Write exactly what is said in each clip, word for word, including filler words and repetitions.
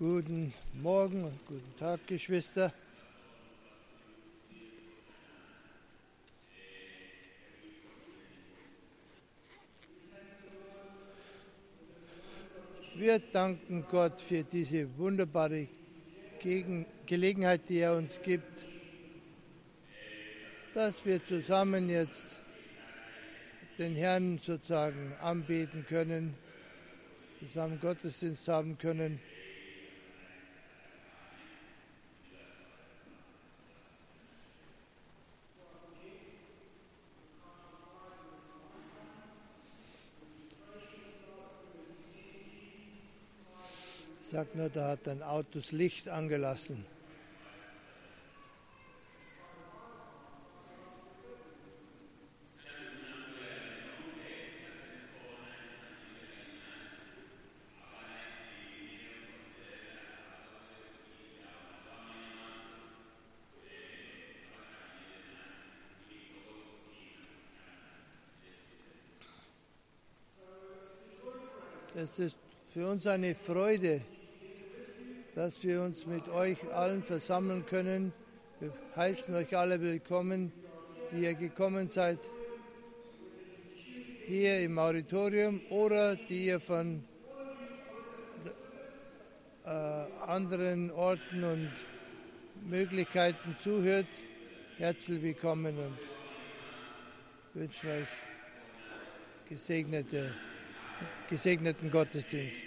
Guten Morgen und guten Tag, Geschwister. Wir danken Gott für diese wunderbare Gegen- Gelegenheit, die er uns gibt, dass wir zusammen jetzt den Herrn sozusagen anbeten können, zusammen Gottesdienst haben können. Ich sag nur, da hat ein Auto das Licht angelassen. Es ist für uns eine Freude, dass wir uns mit euch allen versammeln können. Wir heißen euch alle willkommen, die ihr gekommen seid, hier im Auditorium oder die ihr von äh, anderen Orten und Möglichkeiten zuhört. Herzlich willkommen und wünschen euch gesegnete, gesegneten Gottesdienst.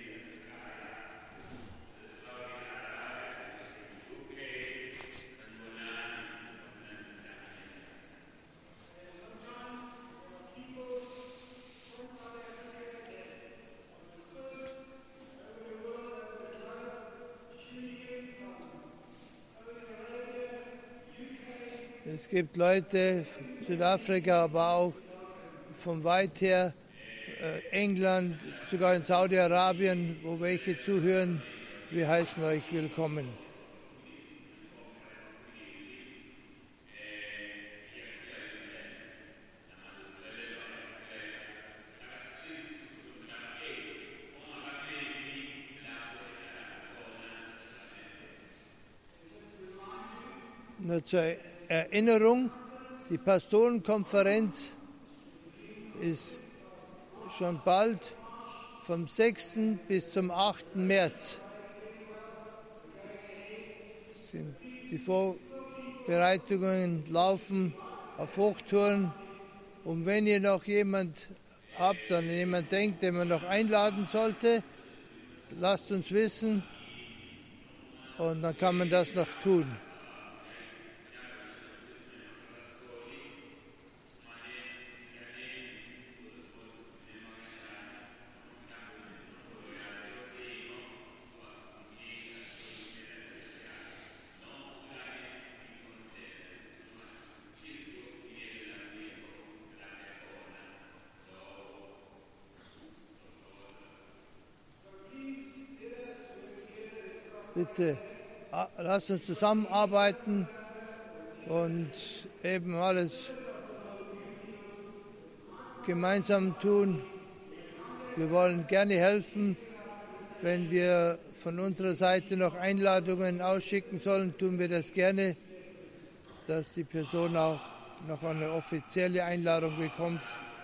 Es gibt Leute, Südafrika, aber auch von weit her, äh, England, sogar in Saudi-Arabien, wo welche zuhören. Wir heißen euch willkommen. Nur zur Erinnerung, die Pastorenkonferenz ist schon bald vom sechsten bis zum achten März. Die Vorbereitungen laufen auf Hochtouren. Und wenn ihr noch jemand habt, an jemand denkt, den man noch einladen sollte, lasst uns wissen und dann kann man das noch tun. Bitte lasst uns zusammenarbeiten und eben alles gemeinsam tun. Wir wollen gerne helfen. Wenn wir von unserer Seite noch Einladungen ausschicken sollen, tun wir das gerne, dass die Person auch noch eine offizielle Einladung bekommt.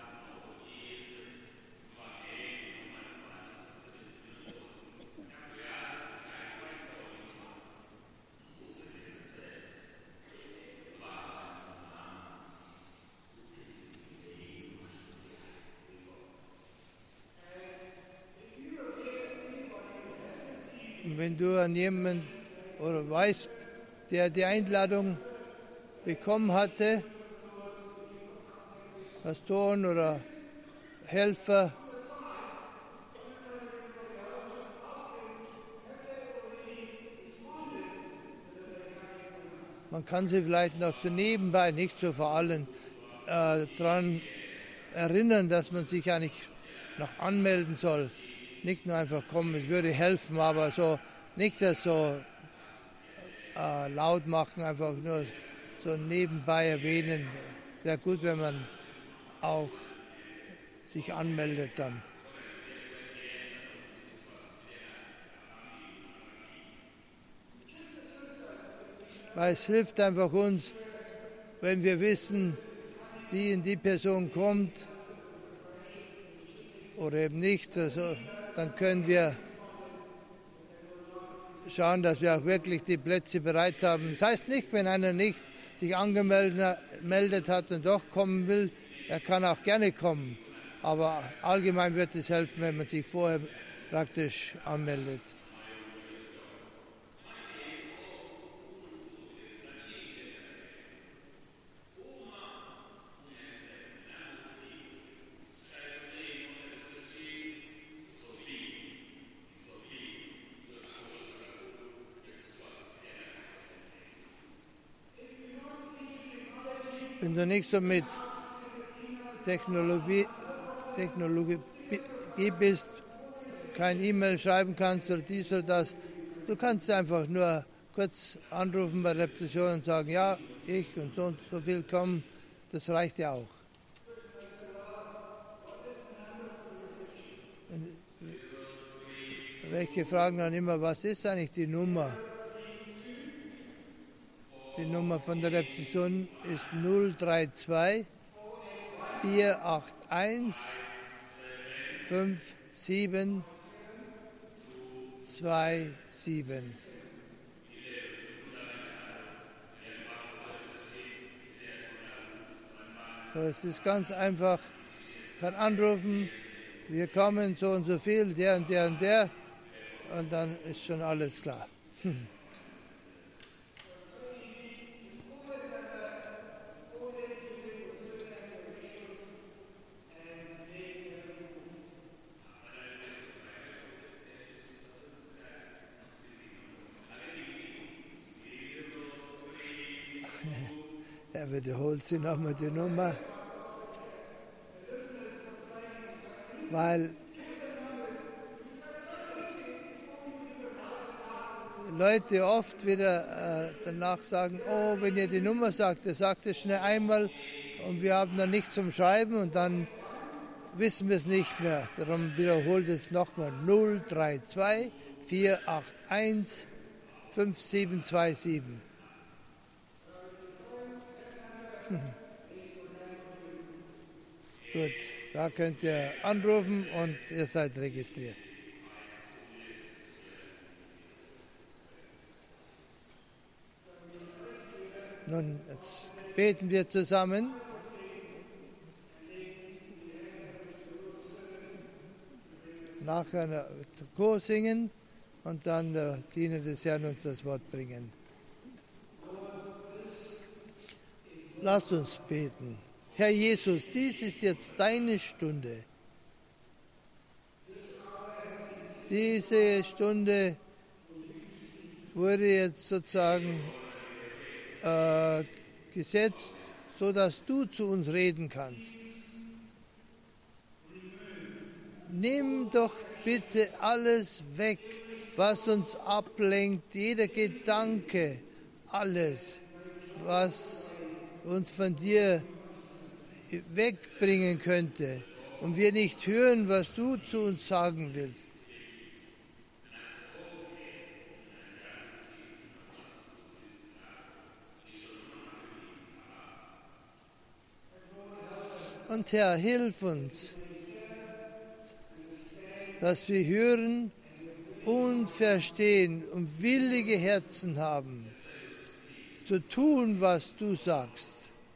Wenn du an jemanden oder weißt, der die Einladung bekommen hatte, Pastoren oder Helfer, man kann sie vielleicht noch so nebenbei, nicht so vor allem, äh, daran erinnern, dass man sich eigentlich noch anmelden soll. Nicht nur einfach kommen, es würde helfen, aber so nicht das so äh, laut machen, einfach nur so nebenbei erwähnen. Wäre gut, wenn man auch sich anmeldet dann. Weil es hilft einfach uns, wenn wir wissen, die in die Person kommt oder eben nicht, also, dann können wir schauen, dass wir auch wirklich die Plätze bereit haben. Das heißt nicht, wenn einer nicht sich angemeldet hat und doch kommen will, er kann auch gerne kommen. Aber allgemein wird es helfen, wenn man sich vorher praktisch anmeldet. Wenn du nicht so mit Technologie, Technologie bist, kein E-Mail schreiben kannst oder dies oder das, du kannst einfach nur kurz anrufen bei der Repetition und sagen, ja, ich und so und so viel kommen, das reicht ja auch. Und welche fragen dann immer, was ist eigentlich die Nummer? Die Nummer von der Repetition ist null drei zwei vier acht eins fünf sieben zwei sieben. So, es ist ganz einfach, kann anrufen, wir kommen so und so viel, der und der und der, und dann ist schon alles klar. Hm. Er wiederholt sie nochmal die Nummer, weil Leute oft wieder äh, danach sagen, oh, wenn ihr die Nummer sagt, ihr sagt es schnell einmal und wir haben dann nichts zum Schreiben und dann wissen wir es nicht mehr. Darum wiederholt es nochmal null drei zwei vier acht eins fünf sieben zwei sieben. Gut, da könnt ihr anrufen und ihr seid registriert. Nun, jetzt beten wir zusammen. Nachher ein Chor singen und dann der Diener des Herrn uns das Wort bringen. Lasst uns beten. Herr Jesus, dies ist jetzt deine Stunde. Diese Stunde wurde jetzt sozusagen äh, gesetzt, sodass du zu uns reden kannst. Nimm doch bitte alles weg, was uns ablenkt, jeder Gedanke, alles, was uns von dir wegbringen könnte und wir nicht hören, was du zu uns sagen willst. Und Herr, hilf uns, dass wir hören und verstehen und willige Herzen haben, zu tun, was du sagst.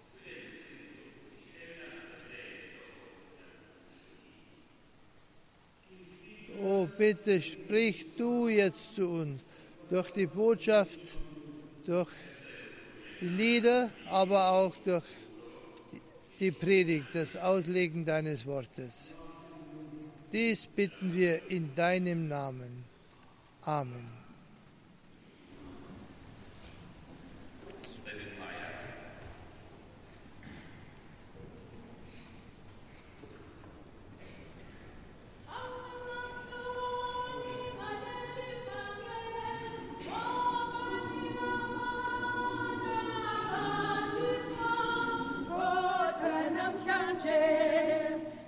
Oh, bitte sprich du jetzt zu uns durch die Botschaft, durch die Lieder, aber auch durch die Predigt, das Auslegen deines Wortes. Dies bitten wir in deinem Namen. Amen.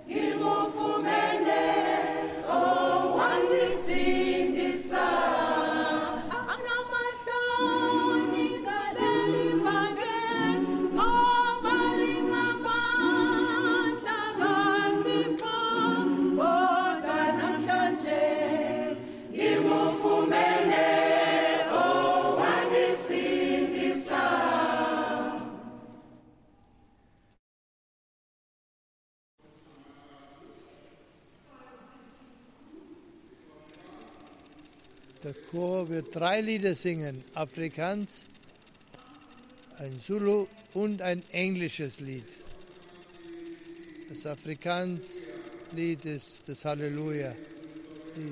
Imufumene, oh, wandisindisa. Der Chor wird drei Lieder singen, Afrikaans, ein Zulu und ein englisches Lied. Das Afrikaans-Lied ist das Halleluja-Lied.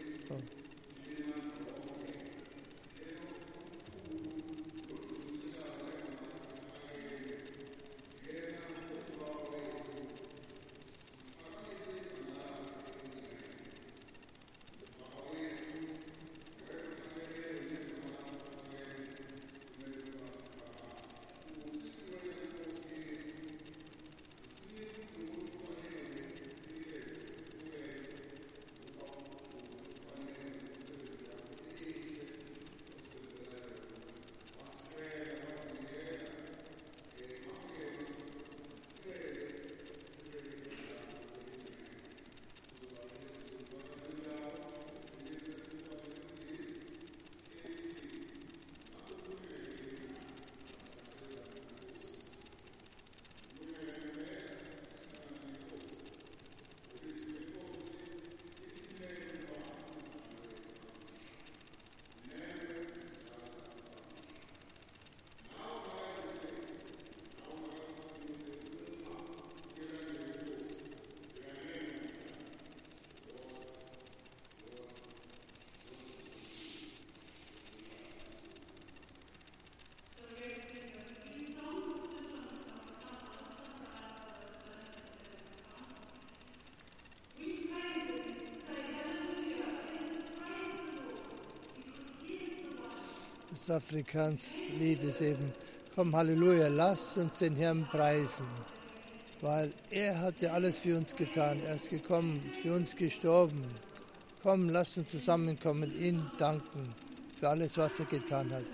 Das Afrikaans-Lied ist eben, komm Halleluja, lasst uns den Herrn preisen, weil er hat ja alles für uns getan, er ist gekommen, für uns gestorben. Komm, lasst uns zusammenkommen, ihn danken für alles, was er getan hat.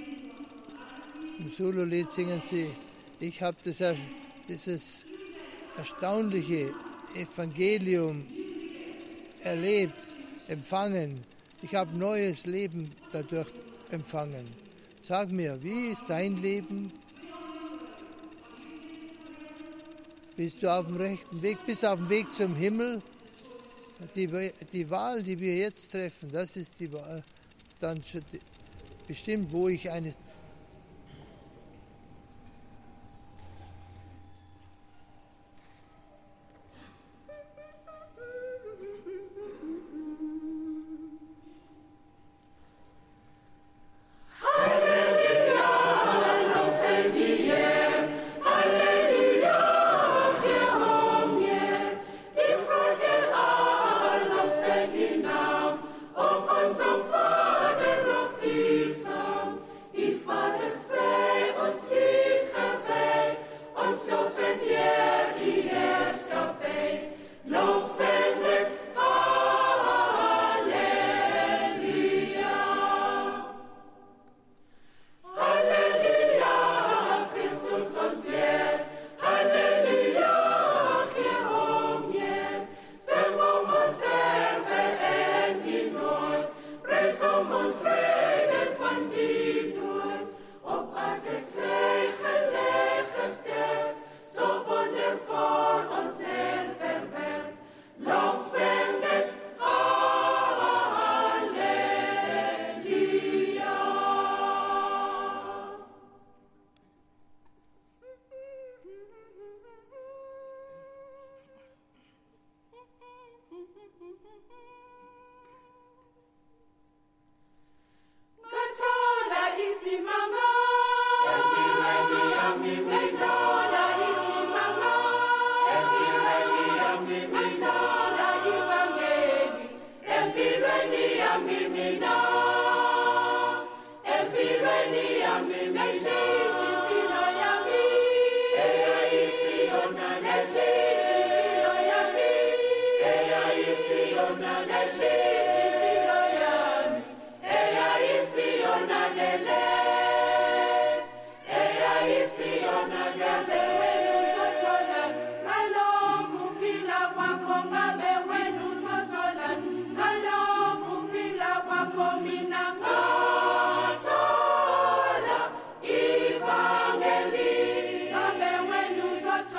Im Zulu-Lied singen sie, ich habe das, dieses erstaunliche Evangelium erlebt, empfangen. Ich habe neues Leben dadurch empfangen. Sag mir, wie ist dein Leben? Bist du auf dem rechten Weg? Bist du auf dem Weg zum Himmel? Die, die Wahl, die wir jetzt treffen, das ist die Wahl, dann bestimmt, wo ich eine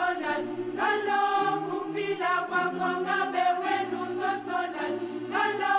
Ngalo kupila kwakho ngabe wena uzothola ngalo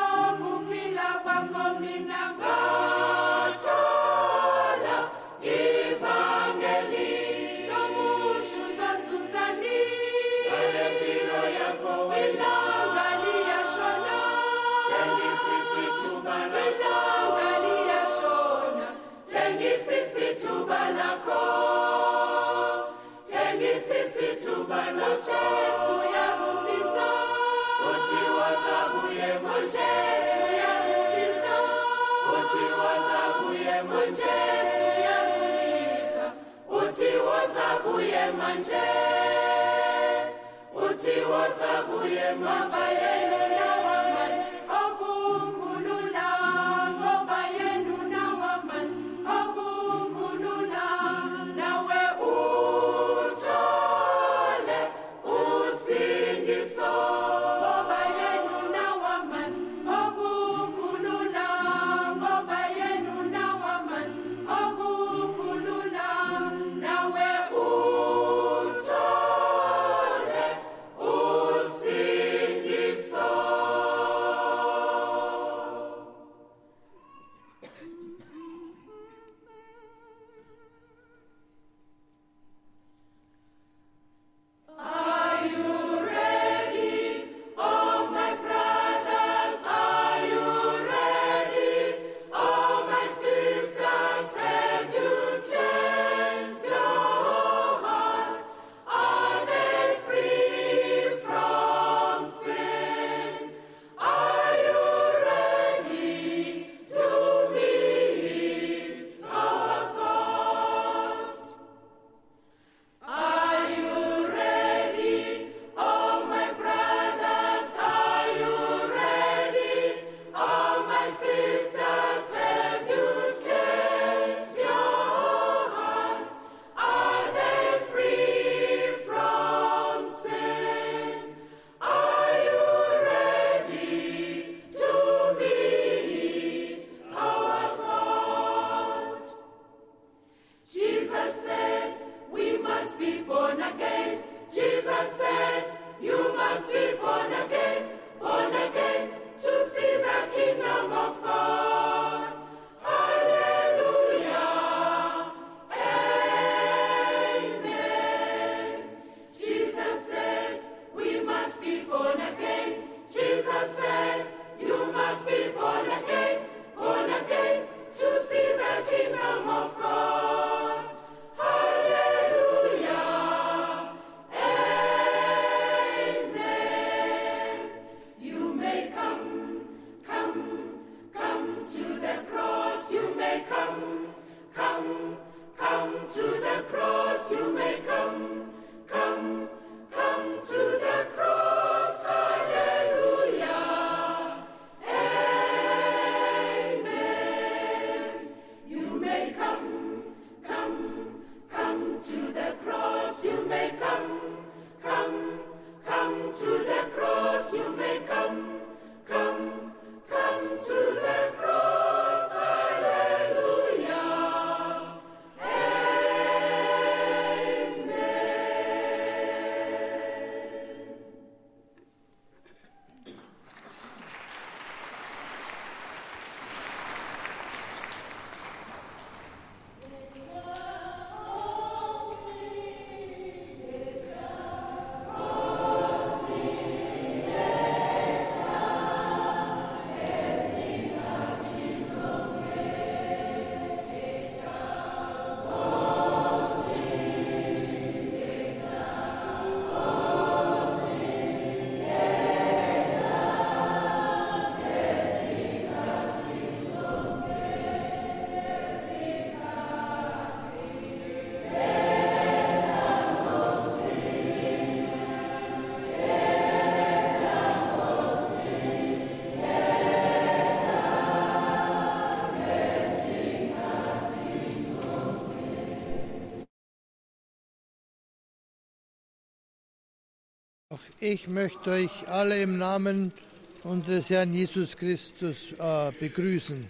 Auch ich möchte euch alle im Namen unseres Herrn Jesus Christus äh, begrüßen.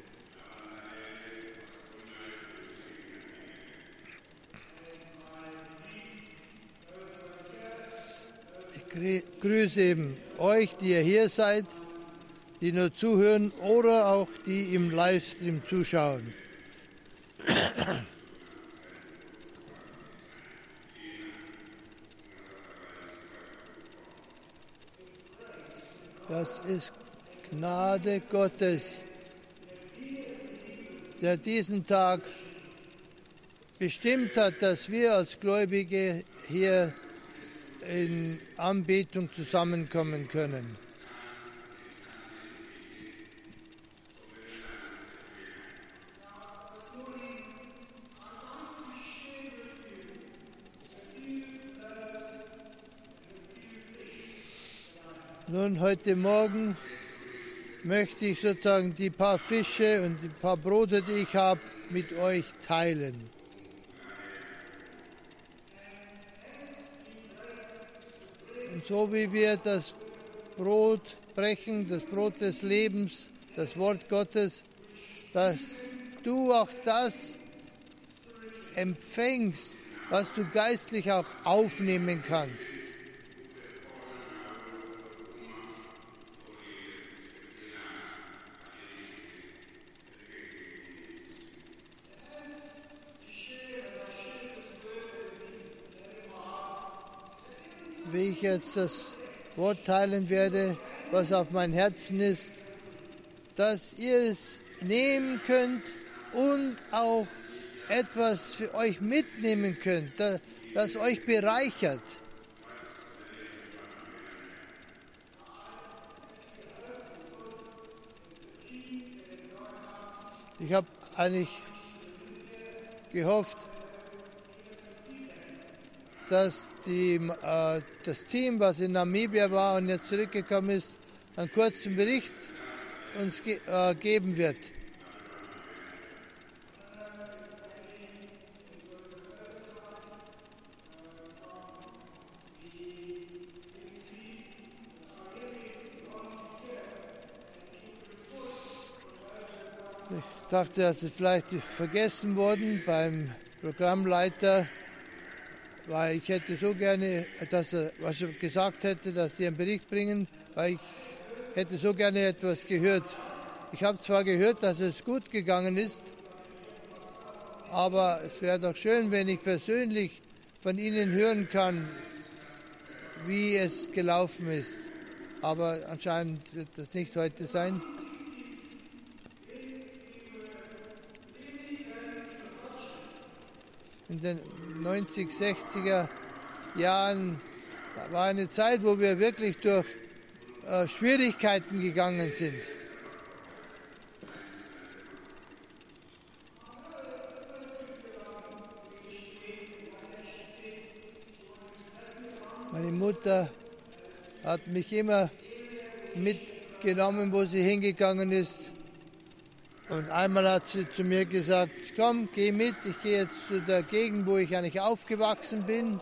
Ich grüße eben euch, die ihr hier seid, die nur zuhören oder auch die im Livestream zuschauen. Das ist Gnade Gottes, der diesen Tag bestimmt hat, dass wir als Gläubige hier in Anbetung zusammenkommen können. Nun, heute Morgen möchte ich sozusagen die paar Fische und die paar Brote, die ich habe, mit euch teilen. Und so wie wir das Brot brechen, das Brot des Lebens, das Wort Gottes, dass du auch das empfängst, was du geistlich auch aufnehmen kannst. Wie ich jetzt das Wort teilen werde, was auf mein Herzen ist, dass ihr es nehmen könnt und auch etwas für euch mitnehmen könnt, das, das euch bereichert. Ich habe eigentlich gehofft, dass die, äh, das Team, was in Namibia war und jetzt zurückgekommen ist, einen kurzen Bericht uns ge äh, geben wird. Ich dachte, das ist vielleicht vergessen worden beim Programmleiter, weil ich hätte so gerne, dass er, was er gesagt hätte, dass sie einen Bericht bringen, weil ich hätte so gerne etwas gehört. Ich habe zwar gehört, dass es gut gegangen ist, aber es wäre doch schön, wenn ich persönlich von Ihnen hören kann, wie es gelaufen ist. Aber anscheinend wird das nicht heute sein. In den neunzig, sechziger Jahren war eine Zeit, wo wir wirklich durch äh, Schwierigkeiten gegangen sind. Meine Mutter hat mich immer mitgenommen, wo sie hingegangen ist. Und einmal hat sie zu mir gesagt, komm, geh mit, ich gehe jetzt zu der Gegend, wo ich eigentlich aufgewachsen bin.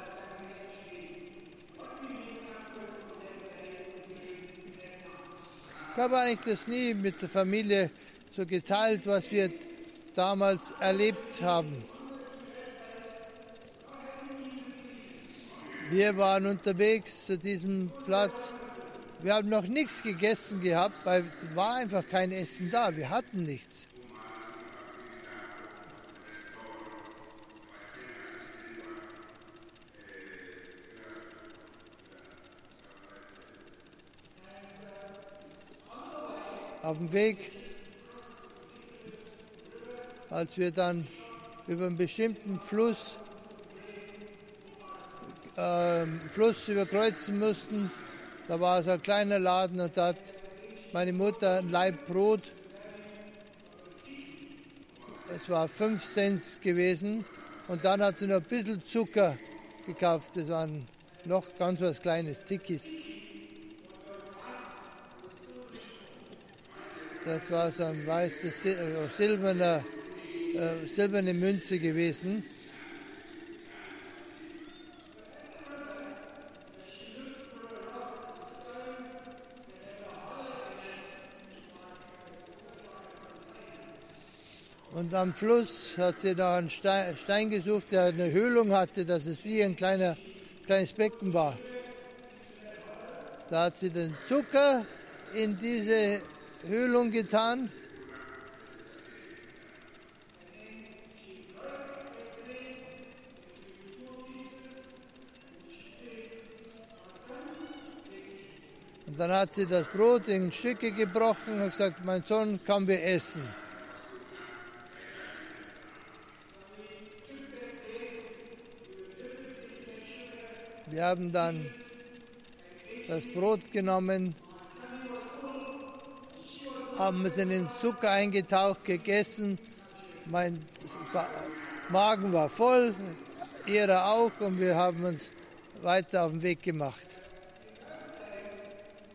Ich habe eigentlich das nie mit der Familie so geteilt, was wir damals erlebt haben. Wir waren unterwegs zu diesem Platz. Wir haben noch nichts gegessen gehabt, weil es war einfach kein Essen da. Wir hatten nichts. Auf dem Weg, als wir dann über einen bestimmten Fluss, äh, Fluss überkreuzen mussten, da war so ein kleiner Laden und da hat meine Mutter ein Laib Brot, es war fünf Cent gewesen, und dann hat sie noch ein bisschen Zucker gekauft, das waren noch ganz was Kleines, Tikis. Das war so ein weißes, silberner, äh, silberne Münze gewesen. Und am Fluss hat sie da einen Stein, Stein gesucht, der eine Höhlung hatte, dass es wie ein kleiner, kleines Becken war. Da hat sie den Zucker in diese Höhlung getan. Und dann hat sie das Brot in Stücke gebrochen und gesagt, mein Sohn, kann wir essen. Wir haben dann das Brot genommen, haben es in den Zucker eingetaucht, gegessen. Mein Magen war voll, ihrer auch, und wir haben uns weiter auf den Weg gemacht.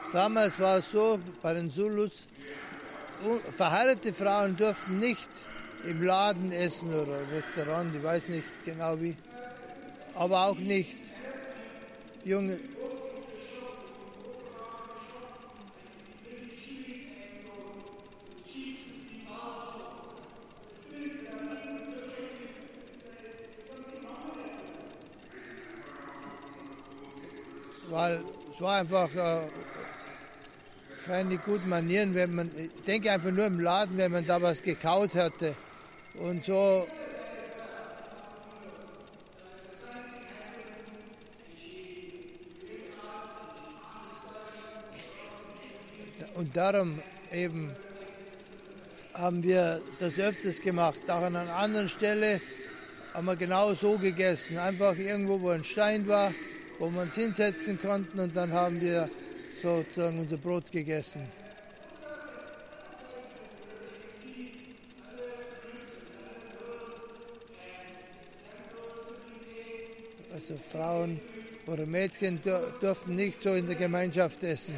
Damals war es so, bei den Zulus, verheiratete Frauen durften nicht im Laden essen oder im Restaurant, ich weiß nicht genau wie, aber auch nicht junge. Weil es war einfach äh, keine guten Manieren, wenn man, ich denke einfach nur im Laden, wenn man da was gekaut hatte und so. Und darum eben haben wir das öfters gemacht. Auch an einer anderen Stelle haben wir genau so gegessen. Einfach irgendwo, wo ein Stein war, wo wir uns hinsetzen konnten und dann haben wir sozusagen unser Brot gegessen. Also Frauen oder Mädchen durften nicht so in der Gemeinschaft essen.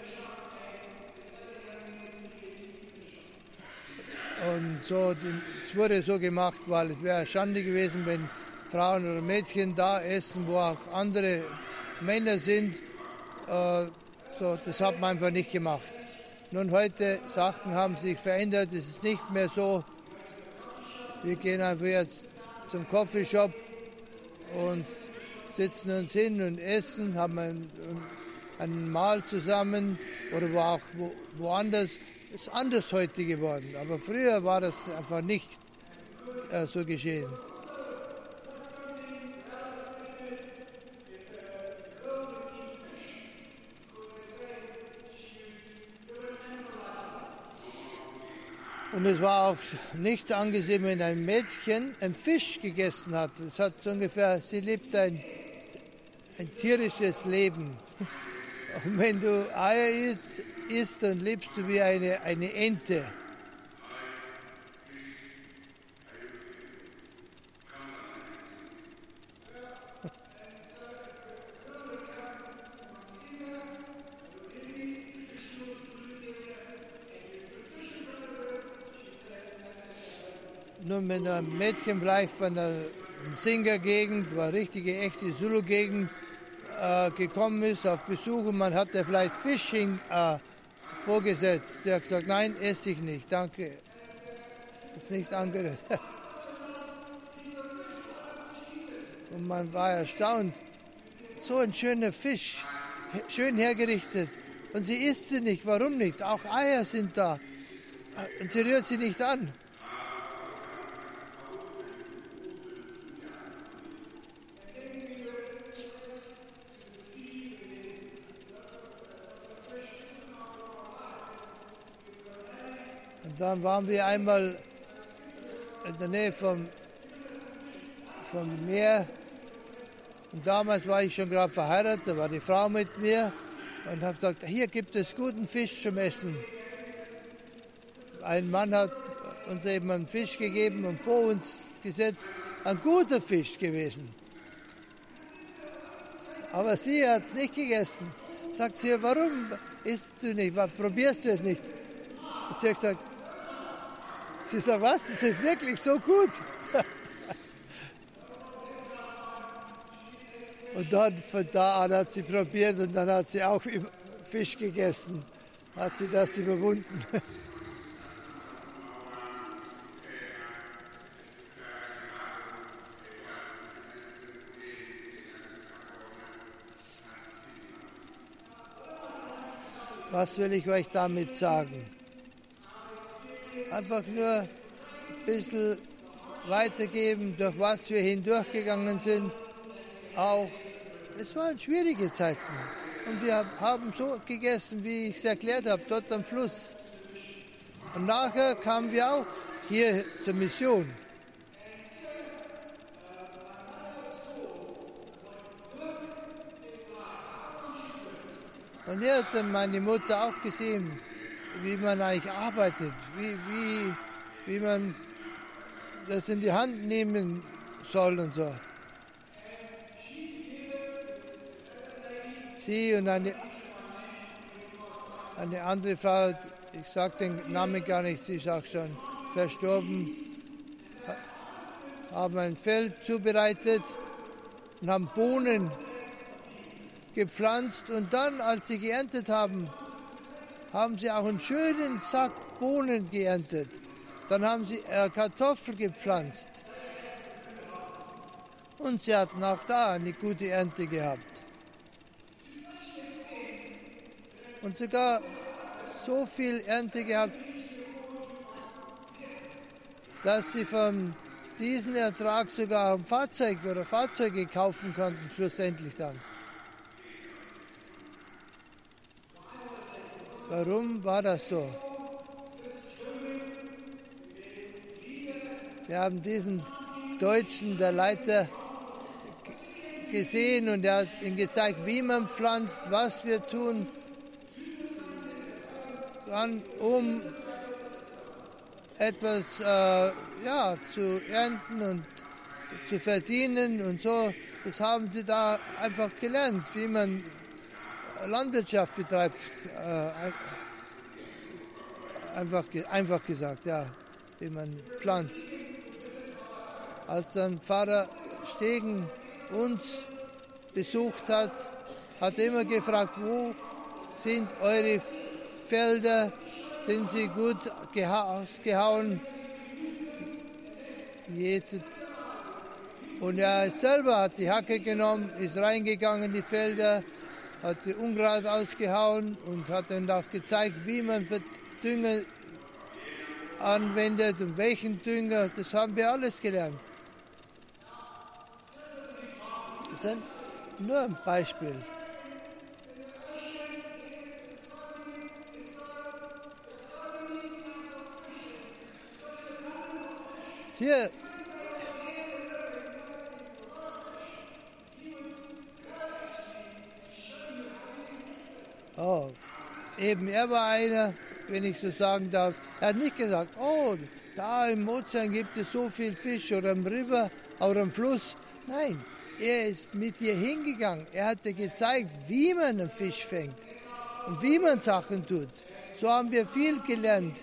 Und so, es wurde so gemacht, weil es wäre Schande gewesen, wenn Frauen oder Mädchen da essen, wo auch andere Männer sind. Äh, so, das hat man einfach nicht gemacht. Nun, heute, Sachen haben sich verändert, es ist nicht mehr so. Wir gehen einfach jetzt zum Coffeeshop und sitzen uns hin und essen, haben ein, ein Mahl zusammen oder wo auch wo, woanders. Es ist anders heute geworden, aber früher war das einfach nicht äh, so geschehen. Und es war auch nicht angesehen, wenn ein Mädchen einen Fisch gegessen hat. Es hat so ungefähr, sie lebt ein, ein tierisches Leben. Und wenn du Eier isst, isst, dann lebst du wie eine, eine Ente. Nun, wenn ein Mädchen vielleicht von der Singa-Gegend, war richtige, echte Zulu-Gegend, äh, gekommen ist auf Besuch und man hat da vielleicht Fishing äh, vorgesetzt. Der hat gesagt, nein, esse ich nicht, danke. Ist nicht angerührt. Und man war erstaunt. So ein schöner Fisch, schön hergerichtet. Und sie isst sie nicht, warum nicht? Auch Eier sind da. Und sie rührt sie nicht an. Und dann waren wir einmal in der Nähe vom, vom Meer. Und damals war ich schon gerade verheiratet, da war die Frau mit mir und habe gesagt, hier gibt es guten Fisch zum Essen. Ein Mann hat uns eben einen Fisch gegeben und vor uns gesetzt, ein guter Fisch gewesen. Aber sie hat es nicht gegessen. Sagt sie, warum isst du nicht, probierst du es nicht? Und sie hat gesagt, sie sagt, was, ist das wirklich so gut? Und dann von da an hat sie probiert und dann hat sie auch Fisch gegessen. Hat sie das überwunden. Was will ich euch damit sagen? Einfach nur ein bisschen weitergeben, durch was wir hindurchgegangen sind. Auch, es waren schwierige Zeiten. Und wir haben so gegessen, wie ich es erklärt habe, dort am Fluss. Und nachher kamen wir auch hier zur Mission. Und hier hat dann meine Mutter auch gesehen, wie man eigentlich arbeitet, wie, wie, wie man das in die Hand nehmen soll und so. Sie und eine, Eine andere Frau, ich sage den Namen gar nicht, sie ist auch schon verstorben, haben ein Feld zubereitet und haben Bohnen gepflanzt. Und dann, als sie geerntet haben, haben sie auch einen schönen Sack Bohnen geerntet. Dann haben sie äh, Kartoffeln gepflanzt. Und sie hatten auch da eine gute Ernte gehabt. Und sogar so viel Ernte gehabt, dass sie von diesem Ertrag sogar ein Fahrzeug oder Fahrzeuge kaufen konnten, schlussendlich dann. Warum war das so? Wir haben diesen Deutschen, der Leiter, gesehen und er hat ihm gezeigt, wie man pflanzt, was wir tun kann, um etwas äh, ja, zu ernten und zu verdienen und so. Das haben sie da einfach gelernt, wie man Landwirtschaft betreibt. Äh, einfach, einfach gesagt, ja, wie man pflanzt. Als dann Pfarrer Stegen uns besucht hat, hat er immer gefragt, wo sind eure Felder, sind sie gut ausgehauen? Und er selber hat die Hacke genommen, ist reingegangen in die Felder, hat die Unkraut ausgehauen und hat dann auch gezeigt, wie man Dünger anwendet und welchen Dünger. Das haben wir alles gelernt. Das ist nur ein Beispiel. Hier oh, eben er war einer, wenn ich so sagen darf, er hat nicht gesagt, oh, da im Ozean gibt es so viel Fisch oder im River oder im Fluss. Nein, er ist mit dir hingegangen. Er hat dir gezeigt, wie man einen Fisch fängt und wie man Sachen tut. So haben wir viel gelernt.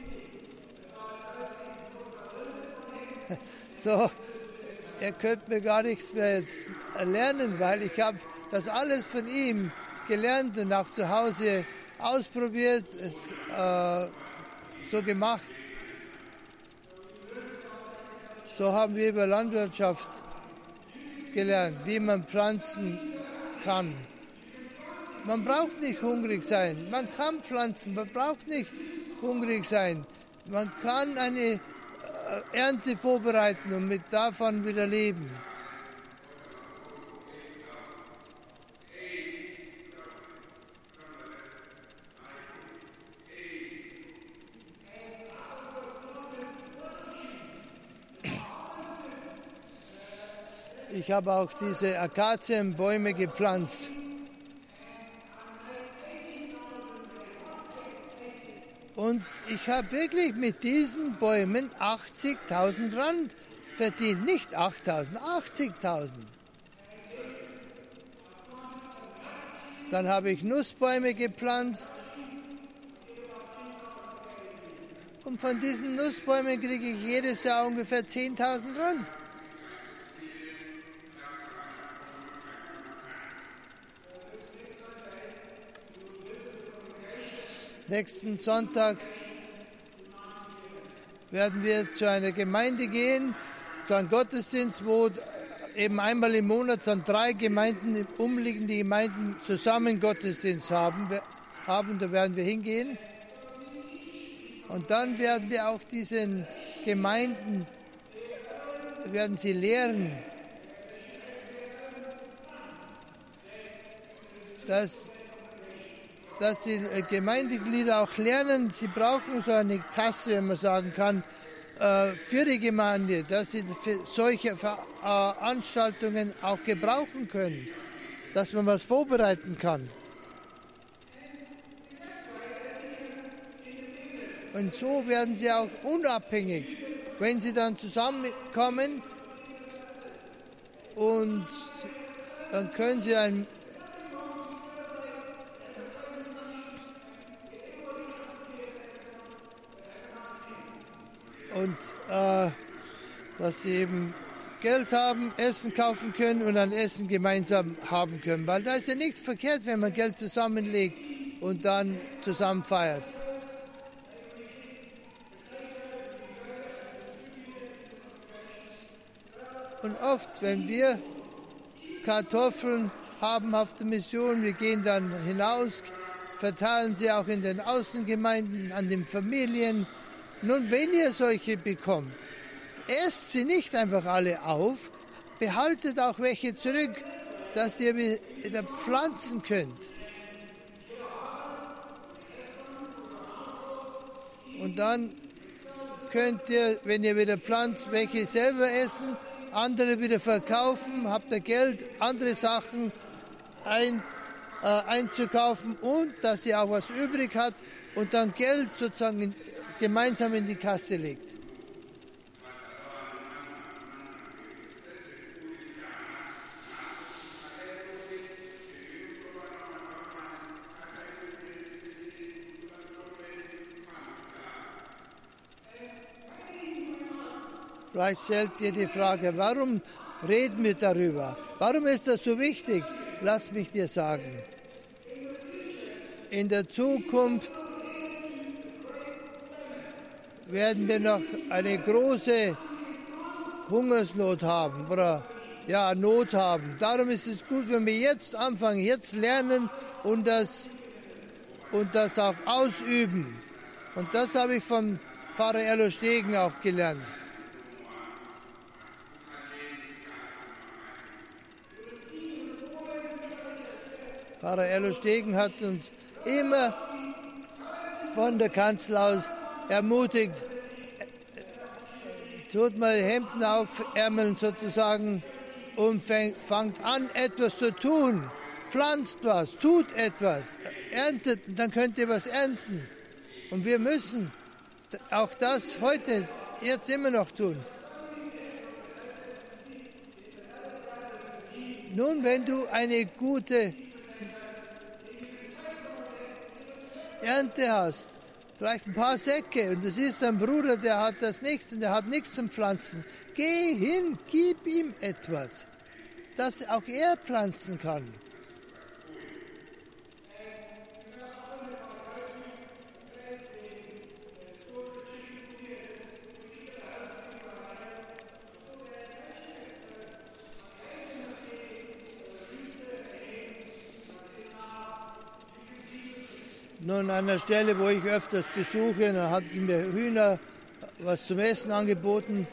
So, er könnte mir gar nichts mehr jetzt lernen, weil ich habe das alles von ihm gelernt und auch zu Hause ausprobiert, es äh, so gemacht. So haben wir über Landwirtschaft gelernt, wie man pflanzen kann. Man braucht nicht hungrig sein, man kann pflanzen, man braucht nicht hungrig sein. Man kann eine Ernte vorbereiten und mit davon wieder leben. Ich habe auch diese Akazienbäume gepflanzt. Und ich habe wirklich mit diesen Bäumen achtzigtausend Rand verdient. Nicht achttausend, achtzigtausend. Dann habe ich Nussbäume gepflanzt. Und von diesen Nussbäumen kriege ich jedes Jahr ungefähr zehntausend Rand. Nächsten Sonntag werden wir zu einer Gemeinde gehen, zu einem Gottesdienst, wo eben einmal im Monat dann drei Gemeinden, umliegende Gemeinden zusammen Gottesdienst haben. haben. Da werden wir hingehen. Und dann werden wir auch diesen Gemeinden, werden sie lehren, dass dass die Gemeindeglieder auch lernen, sie brauchen so eine Kasse, wenn man sagen kann, für die Gemeinde, dass sie für solche Veranstaltungen auch gebrauchen können, dass man was vorbereiten kann. Und so werden sie auch unabhängig, wenn sie dann zusammenkommen und dann können sie ein und äh, dass sie eben Geld haben, Essen kaufen können und dann Essen gemeinsam haben können. Weil da ist ja nichts verkehrt, wenn man Geld zusammenlegt und dann zusammen feiert. Und oft, wenn wir Kartoffeln haben auf der Mission, wir gehen dann hinaus, verteilen sie auch in den Außengemeinden, an den Familien. Nun, wenn ihr solche bekommt, esst sie nicht einfach alle auf, behaltet auch welche zurück, dass ihr wieder pflanzen könnt. Und dann könnt ihr, wenn ihr wieder pflanzt, welche selber essen, andere wieder verkaufen, habt ihr Geld, andere Sachen ein, äh, einzukaufen und dass ihr auch was übrig habt und dann Geld sozusagen in, gemeinsam in die Kasse legt. Vielleicht stellt ihr die Frage, warum reden wir darüber? Warum ist das so wichtig? Lass mich dir sagen. In der Zukunft werden wir noch eine große Hungersnot haben oder ja, Not haben. Darum ist es gut, wenn wir jetzt anfangen, jetzt lernen und das, und das auch ausüben. Und das habe ich von Pfarrer Erlo Stegen auch gelernt. Pfarrer Erlo Stegen hat uns immer von der Kanzel aus ermutigt, tut mal Hemden aufärmeln sozusagen und fangt an, etwas zu tun. Pflanzt was, tut etwas, erntet, und dann könnt ihr was ernten. Und wir müssen auch das heute, jetzt immer noch tun. Nun, wenn du eine gute Ernte hast, vielleicht ein paar Säcke und du siehst einen Bruder, der hat das nicht und der hat nichts zum Pflanzen. Geh hin, gib ihm etwas, dass auch er pflanzen kann. Nun, an der Stelle, wo ich öfters besuche, da hatten mir Hühner was zum Essen angeboten.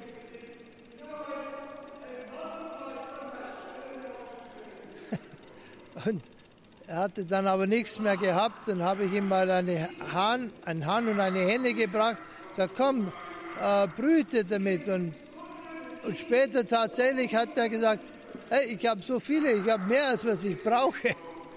Und er hatte dann aber nichts mehr gehabt. Dann habe ich ihm mal eine Hahn, einen Hahn und eine Henne gebracht. Sag, komm, äh, brüte damit. Und, und später tatsächlich hat er gesagt, hey, ich habe so viele, ich habe mehr, als was ich brauche.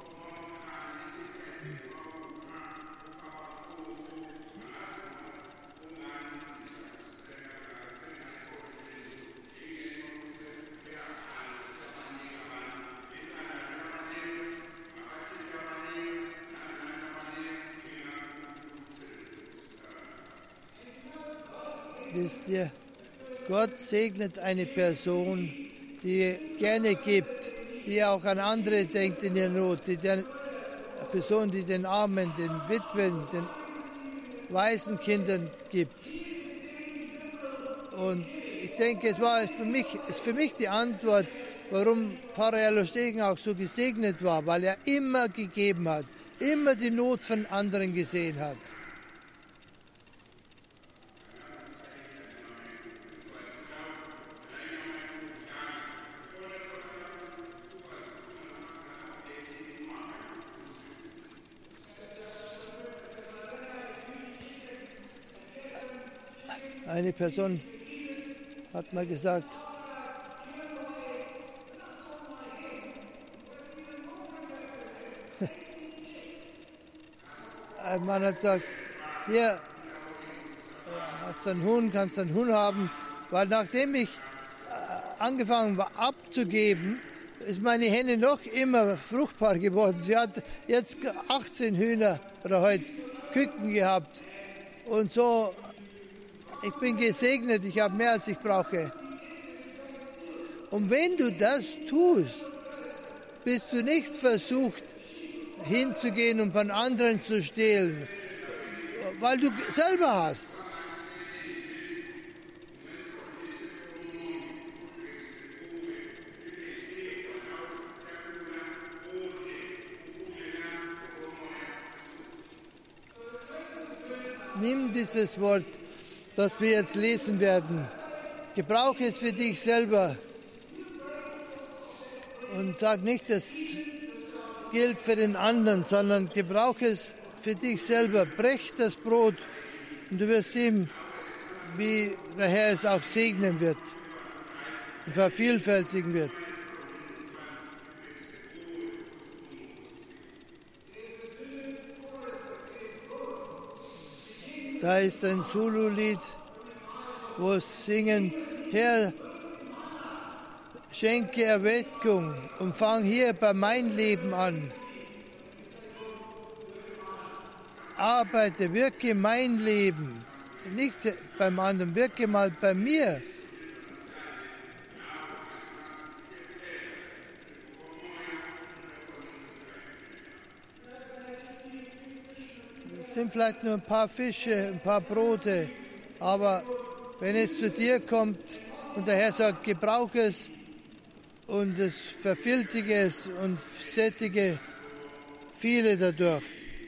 Wisst ihr, Gott segnet eine Person, die gerne gibt, die auch an andere denkt in ihrer Not, die der Person, die den Armen, den Witwen, den Waisenkindern gibt. Und ich denke, es war für mich, ist für mich die Antwort, warum Pfarrer Erlo Stegen auch so gesegnet war, weil er immer gegeben hat, immer die Not von anderen gesehen hat. Eine Person hat mal gesagt, ein Mann hat gesagt, hier, hast du einen Huhn, kannst du einen Huhn haben, weil nachdem ich angefangen war abzugeben, ist meine Henne noch immer fruchtbar geworden. Sie hat jetzt achtzehn Hühner oder heute Küken gehabt und so ich bin gesegnet, ich habe mehr als ich brauche. Und wenn du das tust, bist du nicht versucht, hinzugehen und von anderen zu stehlen, weil du selber hast. Nimm dieses Wort, das wir jetzt lesen werden, gebrauche es für dich selber und sag nicht, das gilt für den anderen, sondern gebrauche es für dich selber. Brech das Brot und du wirst sehen, wie der Herr es auch segnen wird und vervielfältigen wird. Da ist ein Zulu-Lied, wo es singen, Herr, schenke Erweckung und fang hier bei mein Leben an. Arbeite, wirke mein Leben, nicht beim anderen, wirke mal bei mir. Es sind vielleicht nur ein paar Fische, ein paar Brote, aber wenn es zu dir kommt und der Herr sagt, gebrauche es und es vervieltige es und sättige viele dadurch.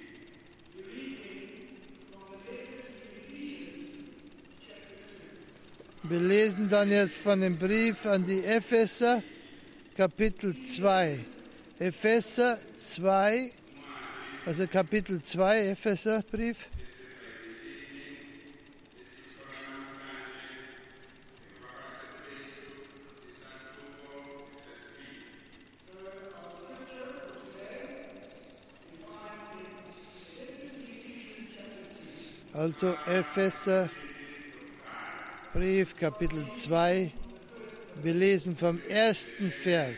Wir lesen dann jetzt von dem Brief an die Epheser, Kapitel zwei. Epheser zwei, also Kapitel zwei, Epheserbrief. Also Epheser Brief, Kapitel zwei, wir lesen vom ersten Vers.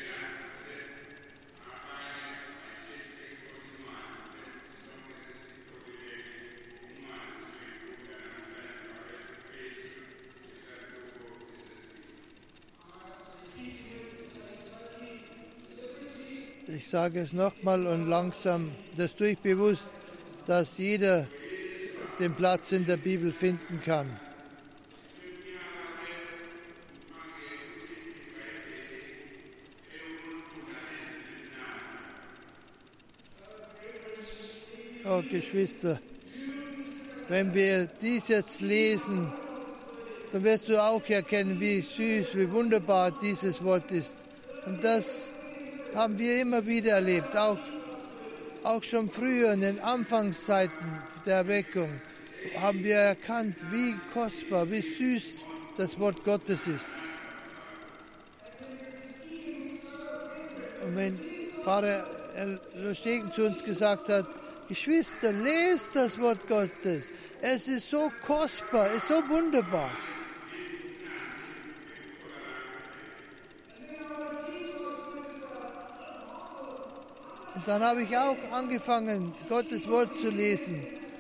Ich sage es nochmal und langsam, das tue ich bewusst, dass jeder den Platz in der Bibel finden kann. Oh, Geschwister, wenn wir dies jetzt lesen, dann wirst du auch erkennen, wie süß, wie wunderbar dieses Wort ist. Und das haben wir immer wieder erlebt, auch, auch schon früher in den Anfangszeiten der Erweckung haben wir erkannt, wie kostbar, wie süß das Wort Gottes ist. Und wenn Pfarrer Stegen zu uns gesagt hat, Geschwister, lest das Wort Gottes. Es ist so kostbar, es ist so wunderbar. Und dann habe ich auch angefangen, Gottes Wort zu lesen.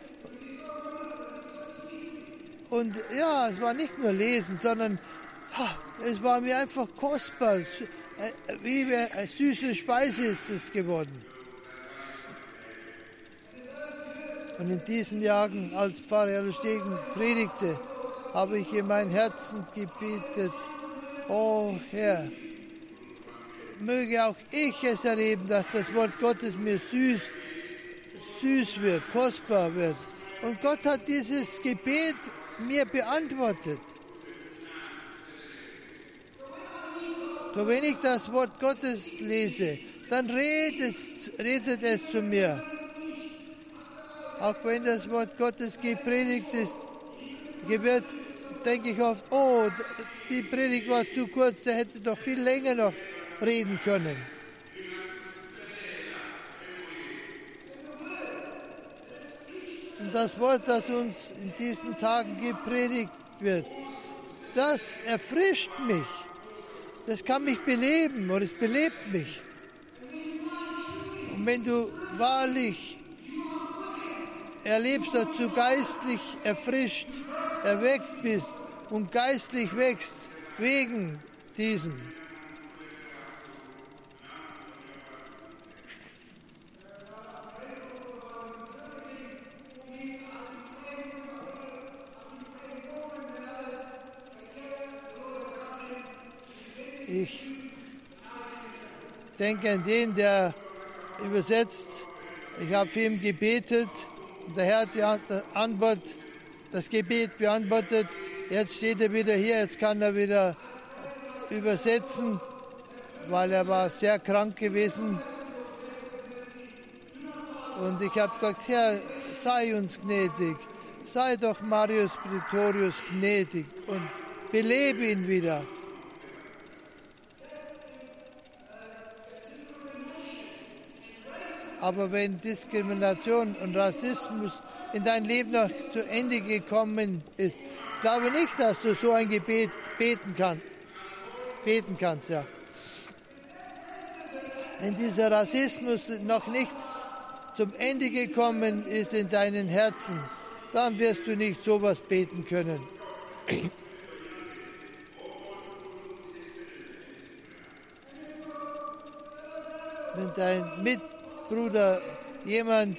Und ja, es war nicht nur lesen, sondern ha, es war mir einfach kostbar. Wie eine süße Speise ist es geworden. Und in diesen Jahren, als Pfarrer Stegen predigte, habe ich in mein Herzen gebetet, oh Herr, möge auch ich es erleben, dass das Wort Gottes mir süß, süß wird, kostbar wird. Und Gott hat dieses Gebet mir beantwortet. So, wenn ich das Wort Gottes lese, dann redet, redet es zu mir. Auch wenn das Wort Gottes gepredigt ist, wird, denke ich oft, oh, die Predigt war zu kurz, der hätte doch viel länger noch reden können. Und das Wort, das uns in diesen Tagen gepredigt wird, das erfrischt mich. Das kann mich beleben oder es belebt mich. Und wenn du wahrlich erlebst, dazu geistlich erfrischt, erweckt bist und geistlich wächst wegen diesem. Ich denke an den, der übersetzt, ich habe für ihn gebetet und der Herr hat die Antwort, das Gebet beantwortet. Jetzt steht er wieder hier, jetzt kann er wieder übersetzen, weil er war sehr krank gewesen. Und ich habe gesagt, Herr, sei uns gnädig, sei doch Marius Pretorius gnädig und belebe ihn wieder. Aber wenn Diskrimination und Rassismus in dein Leben noch zu Ende gekommen ist, glaube nicht, dass du so ein Gebet beten kannst. Beten kannst, ja. Wenn dieser Rassismus noch nicht zum Ende gekommen ist in deinen Herzen, dann wirst du nicht sowas beten können. Wenn dein Mitbruder, jemand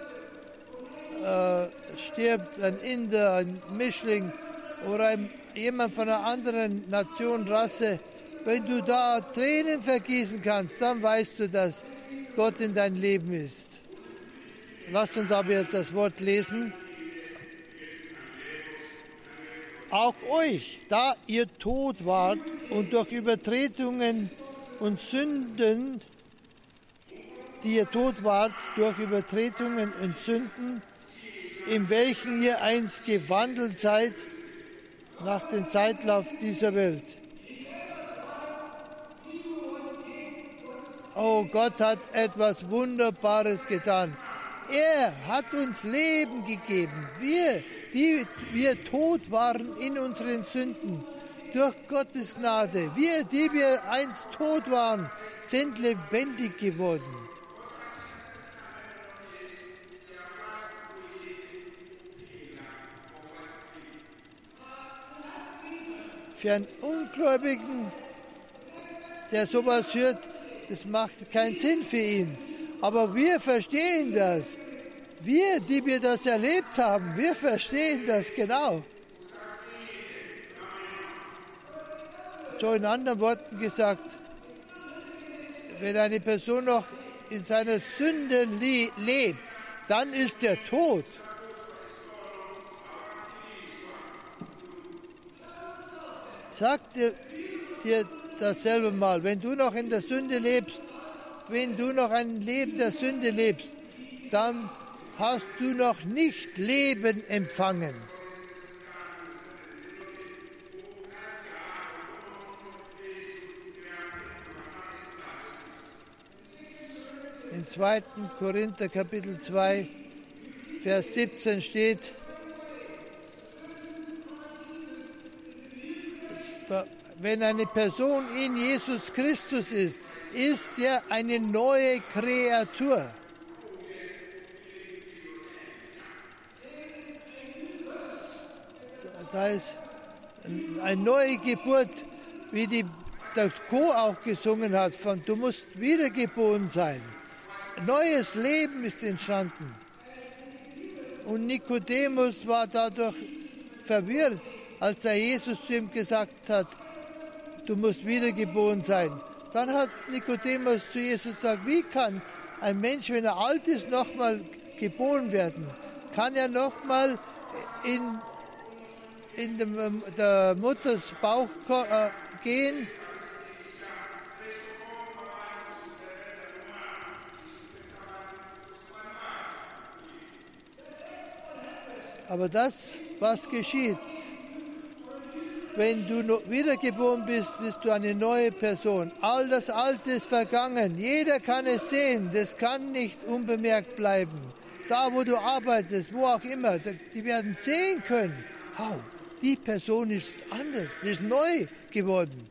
äh, stirbt, ein Inder, ein Mischling oder ein, jemand von einer anderen Nation, Rasse, wenn du da Tränen vergießen kannst, dann weißt du, dass Gott in dein Leben ist. Lasst uns aber jetzt das Wort lesen. Auch euch, da ihr tot wart und durch Übertretungen und Sünden, die ihr tot wart, durch Übertretungen und Sünden, in welchen ihr einst gewandelt seid, nach dem Zeitlauf dieser Welt. Oh, Gott hat etwas Wunderbares getan. Er hat uns Leben gegeben. Wir, die wir tot waren in unseren Sünden, durch Gottes Gnade. Wir, die wir einst tot waren, sind lebendig geworden. Für einen Ungläubigen, der sowas hört, das macht keinen Sinn für ihn. Aber wir verstehen das. Wir, die wir das erlebt haben, wir verstehen das genau. So in anderen Worten gesagt, wenn eine Person noch in seiner Sünde le- lebt, dann ist er tot. Sag dir, dir dasselbe mal, wenn du noch in der Sünde lebst, wenn du noch ein Leben der Sünde lebst, dann hast du noch nicht Leben empfangen. Im zweiten Korinther Kapitel zwei, Vers siebzehn steht, da, wenn eine Person in Jesus Christus ist, ist er eine neue Kreatur. Da ist eine neue Geburt, wie die, der Chor auch gesungen hat, von du musst wiedergeboren sein. Neues Leben ist entstanden. Und Nikodemus war dadurch verwirrt, als der Jesus zu ihm gesagt hat, du musst wiedergeboren sein. Dann hat Nikodemus zu Jesus gesagt, wie kann ein Mensch, wenn er alt ist, nochmal geboren werden? Kann er nochmal in, in dem, der Mutters Bauch äh, gehen? Aber das, was geschieht, wenn du wiedergeboren bist, bist du eine neue Person. All das Alte ist vergangen. Jeder kann es sehen. Das kann nicht unbemerkt bleiben. Da, wo du arbeitest, wo auch immer, die werden sehen können, oh, die Person ist anders, die ist neu geworden.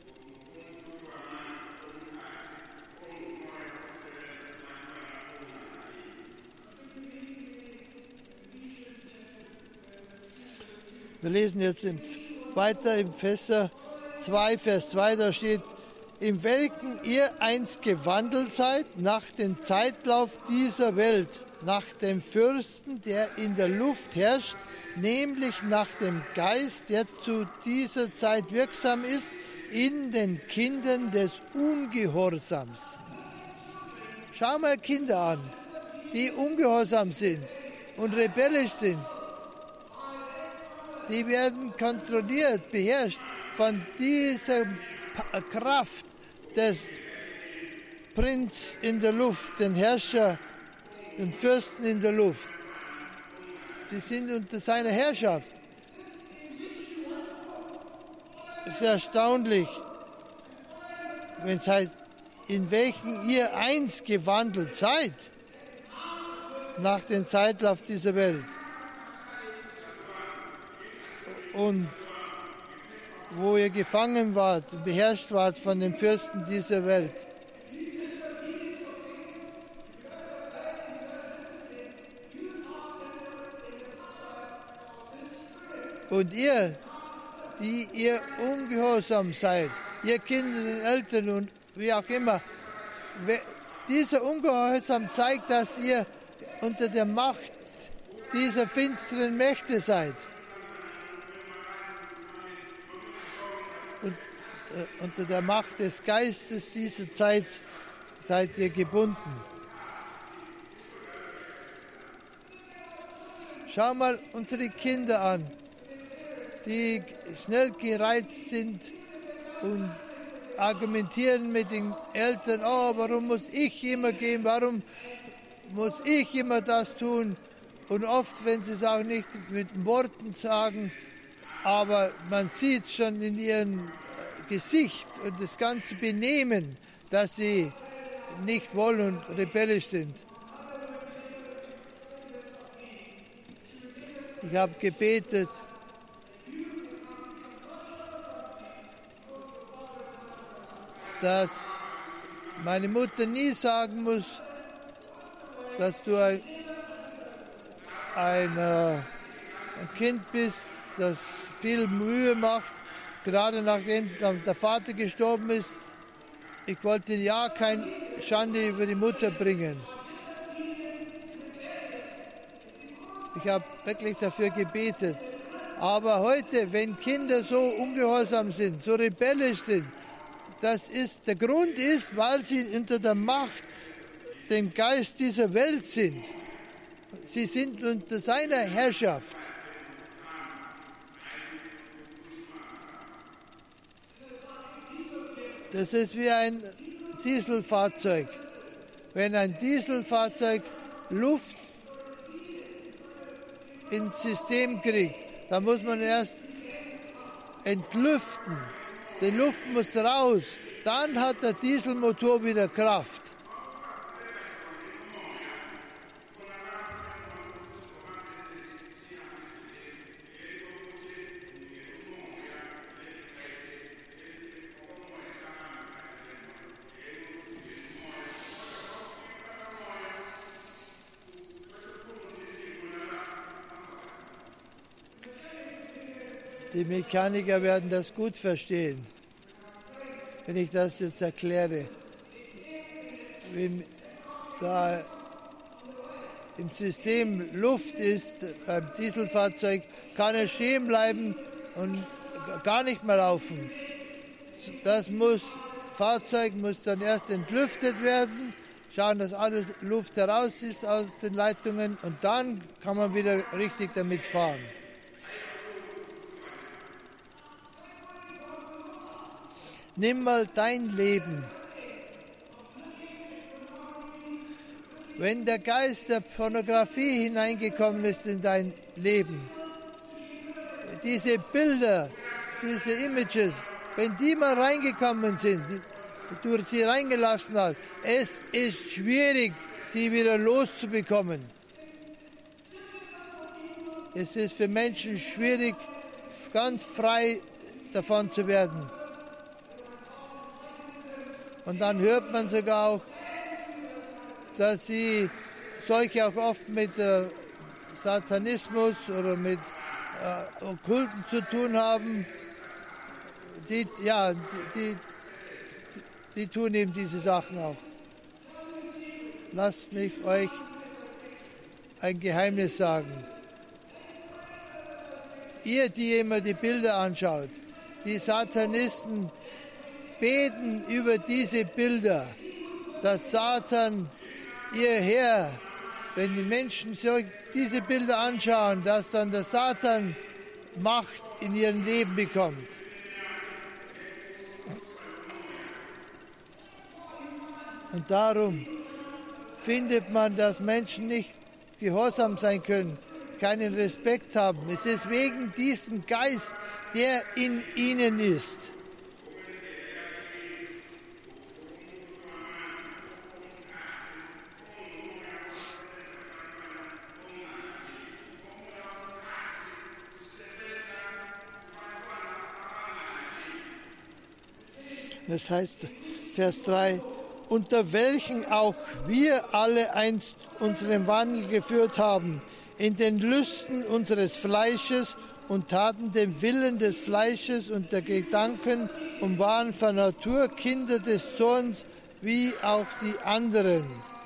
Wir lesen jetzt im, weiter im Epheser zwei, Vers zwei, da steht, in welchen ihr einst gewandelt seid, nach dem Zeitlauf dieser Welt, nach dem Fürsten, der in der Luft herrscht, nämlich nach dem Geist, der zu dieser Zeit wirksam ist, in den Kindern des Ungehorsams. Schau mal Kinder an, die ungehorsam sind und rebellisch sind. Die werden kontrolliert, beherrscht von dieser Kraft des Prinz in der Luft, den Herrscher, den Fürsten in der Luft. Die sind unter seiner Herrschaft. Es ist erstaunlich, wenn es heißt, in welchen ihr einst gewandelt seid, nach dem Zeitlauf dieser Welt. Und wo ihr gefangen wart und beherrscht wart von den Fürsten dieser Welt. Und ihr, die ihr ungehorsam seid, ihr Kinder, den Eltern und wie auch immer, dieser Ungehorsam zeigt, dass ihr unter der Macht dieser finsteren Mächte seid. Und äh, unter der Macht des Geistes dieser Zeit seid ihr gebunden. Schau mal unsere Kinder an, die schnell gereizt sind und argumentieren mit den Eltern, oh, warum muss ich immer gehen, warum muss ich immer das tun? Und oft, wenn sie es auch nicht mit Worten sagen, aber man sieht schon in ihrem Gesicht und das ganze Benehmen, dass sie nicht wohl und rebellisch sind. Ich habe gebetet, dass meine Mutter nie sagen muss, dass du ein, ein, äh, ein Kind bist, das viel Mühe macht, gerade nachdem der Vater gestorben ist. Ich wollte ja keine Schande über die Mutter bringen. Ich habe wirklich dafür gebetet. Aber heute, wenn Kinder so ungehorsam sind, so rebellisch sind, das ist, der Grund ist, weil sie unter der Macht, dem Geist dieser Welt sind. Sie sind unter seiner Herrschaft. Das ist wie ein Dieselfahrzeug. Wenn ein Dieselfahrzeug Luft ins System kriegt, dann muss man erst entlüften. Die Luft muss raus, dann hat der Dieselmotor wieder Kraft. Die Mechaniker werden das gut verstehen, wenn ich das jetzt erkläre. Wenn da im System Luft ist, beim Dieselfahrzeug, kann es stehen bleiben und gar nicht mehr laufen. Das muss, Fahrzeug muss dann erst entlüftet werden, schauen, dass alles Luft heraus ist aus den Leitungen und dann kann man wieder richtig damit fahren. Nimm mal dein Leben. Wenn der Geist der Pornografie hineingekommen ist in dein Leben, diese Bilder, diese Images, wenn die mal reingekommen sind, du sie reingelassen hast, es ist schwierig, sie wieder loszubekommen. Es ist für Menschen schwierig, ganz frei davon zu werden. Und dann hört man sogar auch, dass sie solche auch oft mit äh, Satanismus oder mit äh, Okkulten zu tun haben, die, ja, die, die, die tun eben diese Sachen auch. Lasst mich euch ein Geheimnis sagen. Ihr, die immer die Bilder anschaut, die Satanisten beten über diese Bilder, dass Satan, ihr Herr, wenn die Menschen so diese Bilder anschauen, dass dann der Satan Macht in ihrem Leben bekommt. Und darum findet man, dass Menschen nicht gehorsam sein können, keinen Respekt haben. Es ist wegen diesem Geist, der in ihnen ist. Das heißt, Vers drei, unter welchen auch wir alle einst unseren Wandel geführt haben, in den Lüsten unseres Fleisches und taten den Willen des Fleisches und der Gedanken und waren von Natur Kinder des Zorns, wie auch die anderen.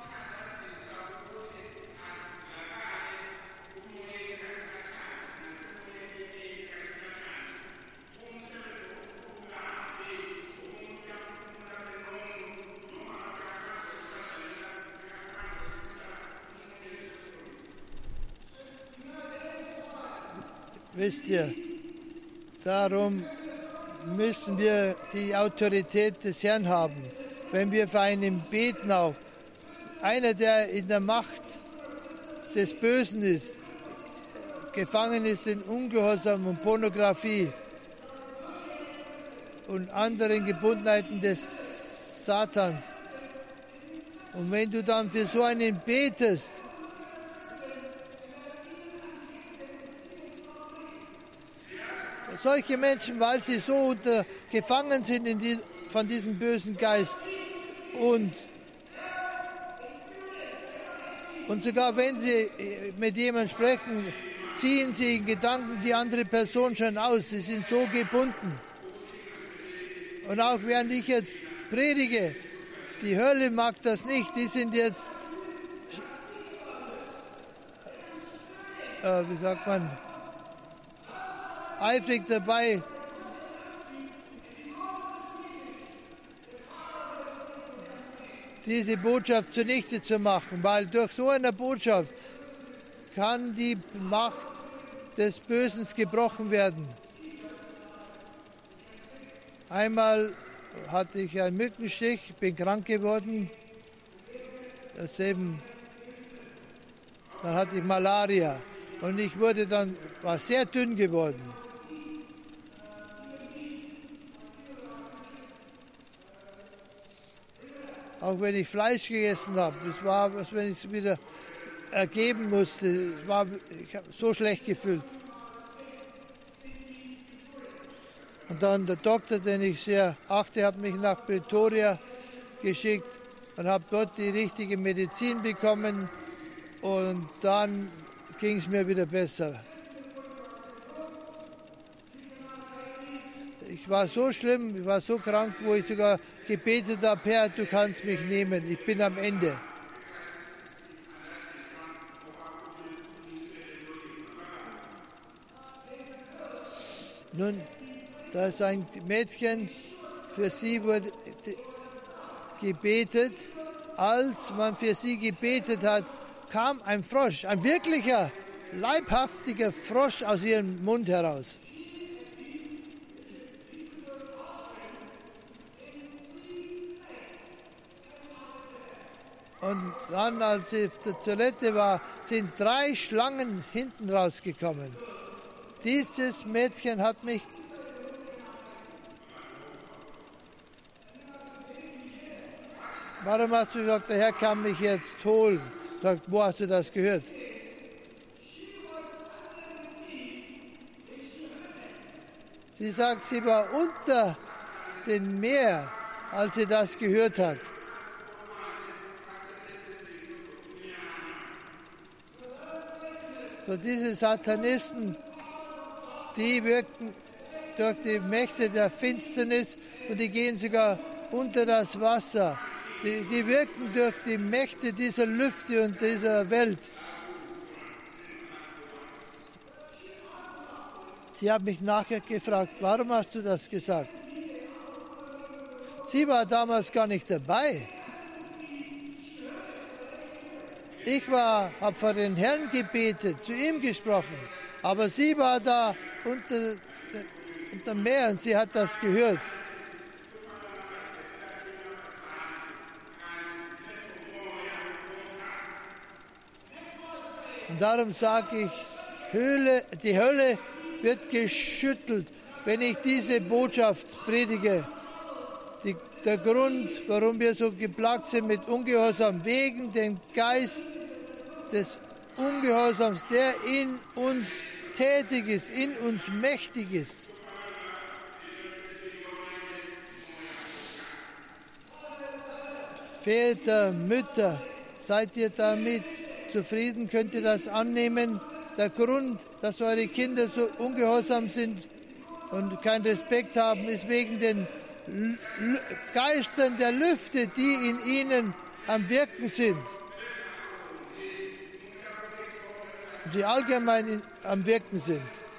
Wisst ihr, darum müssen wir die Autorität des Herrn haben. Wenn wir für einen beten auch, einer, der in der Macht des Bösen ist, gefangen ist in Ungehorsam und Pornografie und anderen Gebundenheiten des Satans. Und wenn du dann für so einen betest, solche Menschen, weil sie so unter, gefangen sind in die, von diesem bösen Geist und, und sogar wenn sie mit jemandem sprechen, ziehen sie in Gedanken die andere Person schon aus. Sie sind so gebunden. Und auch während ich jetzt predige, die Hölle mag das nicht, die sind jetzt, äh, wie sagt man, eifrig dabei, diese Botschaft zunichte zu machen, weil durch so eine Botschaft kann die Macht des Bösen gebrochen werden. Einmal hatte ich einen Mückenstich, bin krank geworden, das eben, dann hatte ich Malaria und ich wurde dann, war sehr dünn geworden. Auch wenn ich Fleisch gegessen habe, es war, als wenn ich es wieder ergeben musste. Es war, ich habe so schlecht gefühlt. Und dann der Doktor, den ich sehr achte, hat mich nach Pretoria geschickt und habe dort die richtige Medizin bekommen. Und dann ging es mir wieder besser. Ich war so schlimm, ich war so krank, wo ich sogar gebetet habe, Herr, du kannst mich nehmen, ich bin am Ende. Nun, da ist ein Mädchen, für sie wurde gebetet. Als man für sie gebetet hat, kam ein Frosch, ein wirklicher, leibhaftiger Frosch aus ihrem Mund heraus. Und dann, als sie auf der Toilette war, sind drei Schlangen hinten rausgekommen. Dieses Mädchen hat mich Warum hast du gesagt, der Herr kann mich jetzt holen? Sagt, wo hast du das gehört? Sie sagt, sie war unter dem Meer, als sie das gehört hat. So diese Satanisten, die wirken durch die Mächte der Finsternis und die gehen sogar unter das Wasser. Die, die wirken durch die Mächte dieser Lüfte und dieser Welt. Sie hat mich nachher gefragt, warum hast du das gesagt? Sie war damals gar nicht dabei. Ich war, habe vor den Herrn gebetet, zu ihm gesprochen, aber sie war da unter, unter dem Meer und sie hat das gehört. Und darum sage ich, Höhle, die Hölle wird geschüttelt, wenn ich diese Botschaft predige. Die, der Grund, warum wir so geplagt sind mit Ungehorsam, wegen dem Geist des Ungehorsams, der in uns tätig ist, in uns mächtig ist. Väter, Mütter, seid ihr damit zufrieden? Könnt ihr das annehmen? Der Grund, dass eure Kinder so ungehorsam sind und keinen Respekt haben, ist wegen den L- L- Geistern der Lüfte, die in ihnen am Wirken sind. Die allgemein in, am Wirken sind.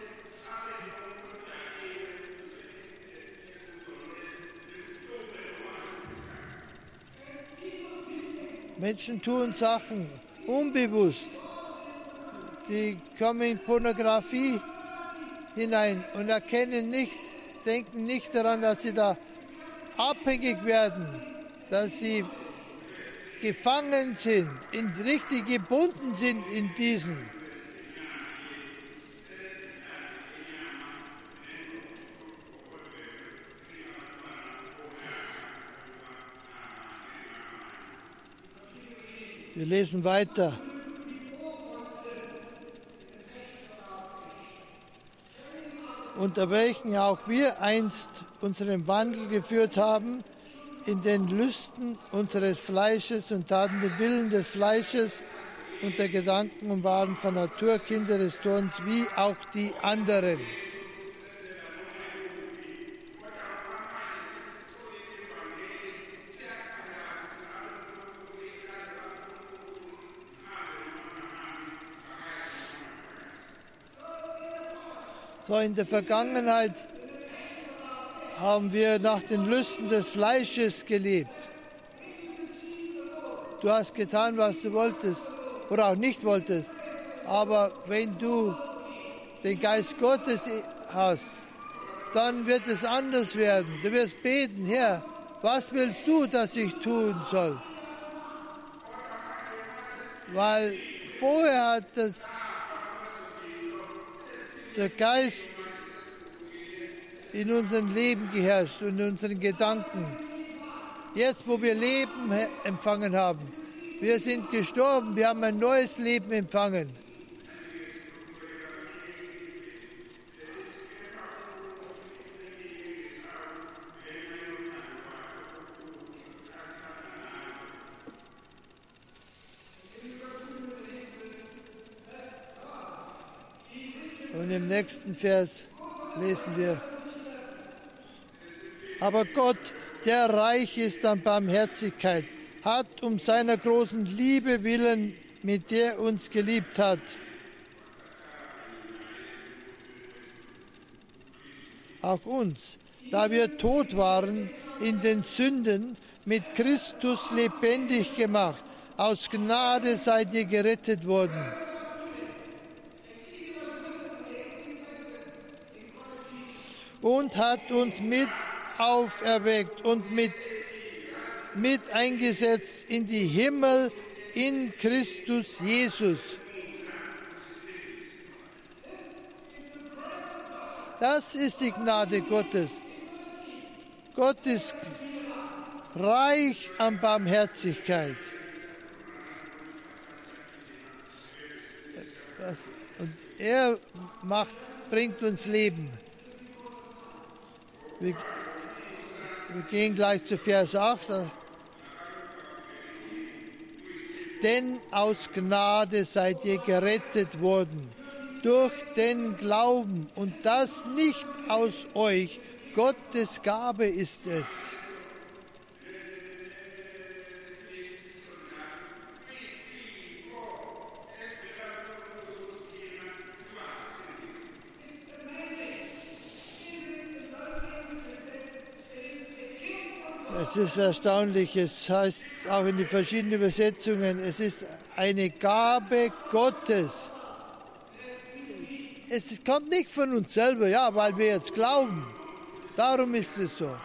Menschen tun Sachen unbewusst. Die kommen in Pornografie hinein und erkennen nicht, denken nicht daran, dass sie da abhängig werden, dass sie gefangen sind, in, richtig gebunden sind in diesen. Wir lesen weiter. Unter welchen auch wir einst unseren Wandel geführt haben, in den Lüsten unseres Fleisches und taten den Willen des Fleisches und der Gedanken und waren von Natur Kinder des Zorns, wie auch die anderen. So, in der Vergangenheit haben wir nach den Lüsten des Fleisches gelebt. Du hast getan, was du wolltest oder auch nicht wolltest. Aber wenn du den Geist Gottes hast, dann wird es anders werden. Du wirst beten, Herr, was willst du, dass ich tun soll? Weil vorher hat das der Geist in unserem Leben geherrscht und in unseren Gedanken. Jetzt, wo wir Leben empfangen haben, wir sind gestorben, wir haben ein neues Leben empfangen. Und im nächsten Vers lesen wir: Aber Gott, der reich ist an Barmherzigkeit, hat um seiner großen Liebe willen, mit der er uns geliebt hat, auch uns, da wir tot waren in den Sünden, mit Christus lebendig gemacht. Aus Gnade seid ihr gerettet worden. Und hat uns mit auferweckt und mit, mit eingesetzt in die Himmel in Christus Jesus. Das ist die Gnade Gottes. Gott ist reich an Barmherzigkeit. Das, und er macht, bringt uns Leben. Wir, wir gehen gleich zu Vers acht. Denn aus Gnade seid ihr gerettet worden, durch den Glauben. Und das nicht aus euch. Gottes Gabe ist es. Es ist erstaunlich, es heißt auch in den verschiedenen Übersetzungen, es ist eine Gabe Gottes. Es kommt nicht von uns selber, ja, weil wir jetzt glauben. Darum ist es so.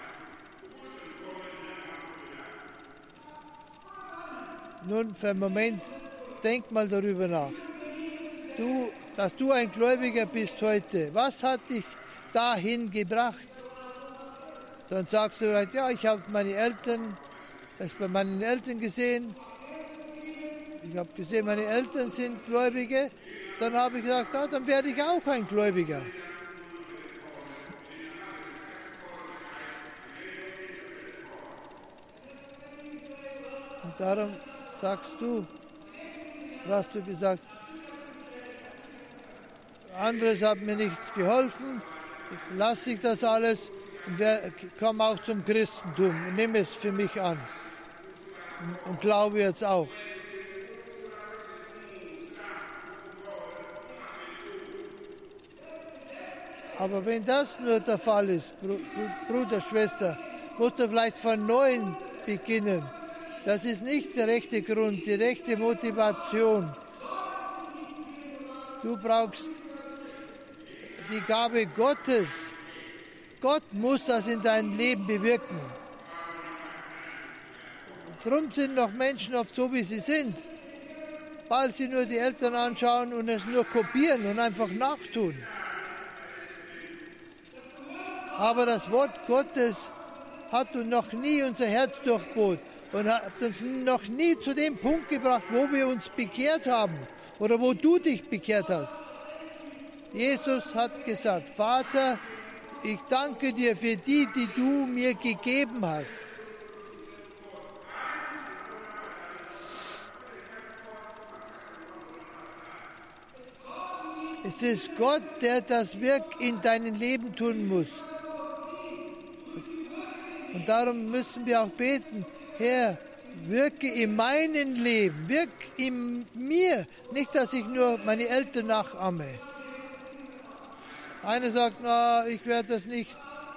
Nun, für einen Moment, denk mal darüber nach. Du, dass du ein Gläubiger bist heute, was hat dich dahin gebracht? Dann sagst du vielleicht, ja, ich habe meine Eltern, das bei meinen Eltern gesehen. Ich habe gesehen, meine Eltern sind Gläubige. Dann habe ich gesagt, ja, dann werde ich auch ein Gläubiger. Und darum sagst du, hast du gesagt, anderes hat mir nichts geholfen, lasse ich das alles. Und komme auch zum Christentum und nehme es für mich an und, und glaube jetzt auch. Aber wenn das nur der Fall ist, Bruder, Schwester, musst du vielleicht von neuem beginnen. Das ist nicht der rechte Grund, die rechte Motivation. Du brauchst die Gabe Gottes. Gott muss das in deinem Leben bewirken. Darum sind noch Menschen oft so, wie sie sind, weil sie nur die Eltern anschauen und es nur kopieren und einfach nachtun. Aber das Wort Gottes hat uns noch nie unser Herz durchbohrt und hat uns noch nie zu dem Punkt gebracht, wo wir uns bekehrt haben oder wo du dich bekehrt hast. Jesus hat gesagt, Vater, ich danke dir für die, die du mir gegeben hast. Es ist Gott, der das Werk in deinem Leben tun muss. Und darum müssen wir auch beten, Herr, wirke in meinem Leben, wirke in mir. Nicht, dass ich nur meine Eltern nachahme. Einer sagt, na, ich werde das nicht.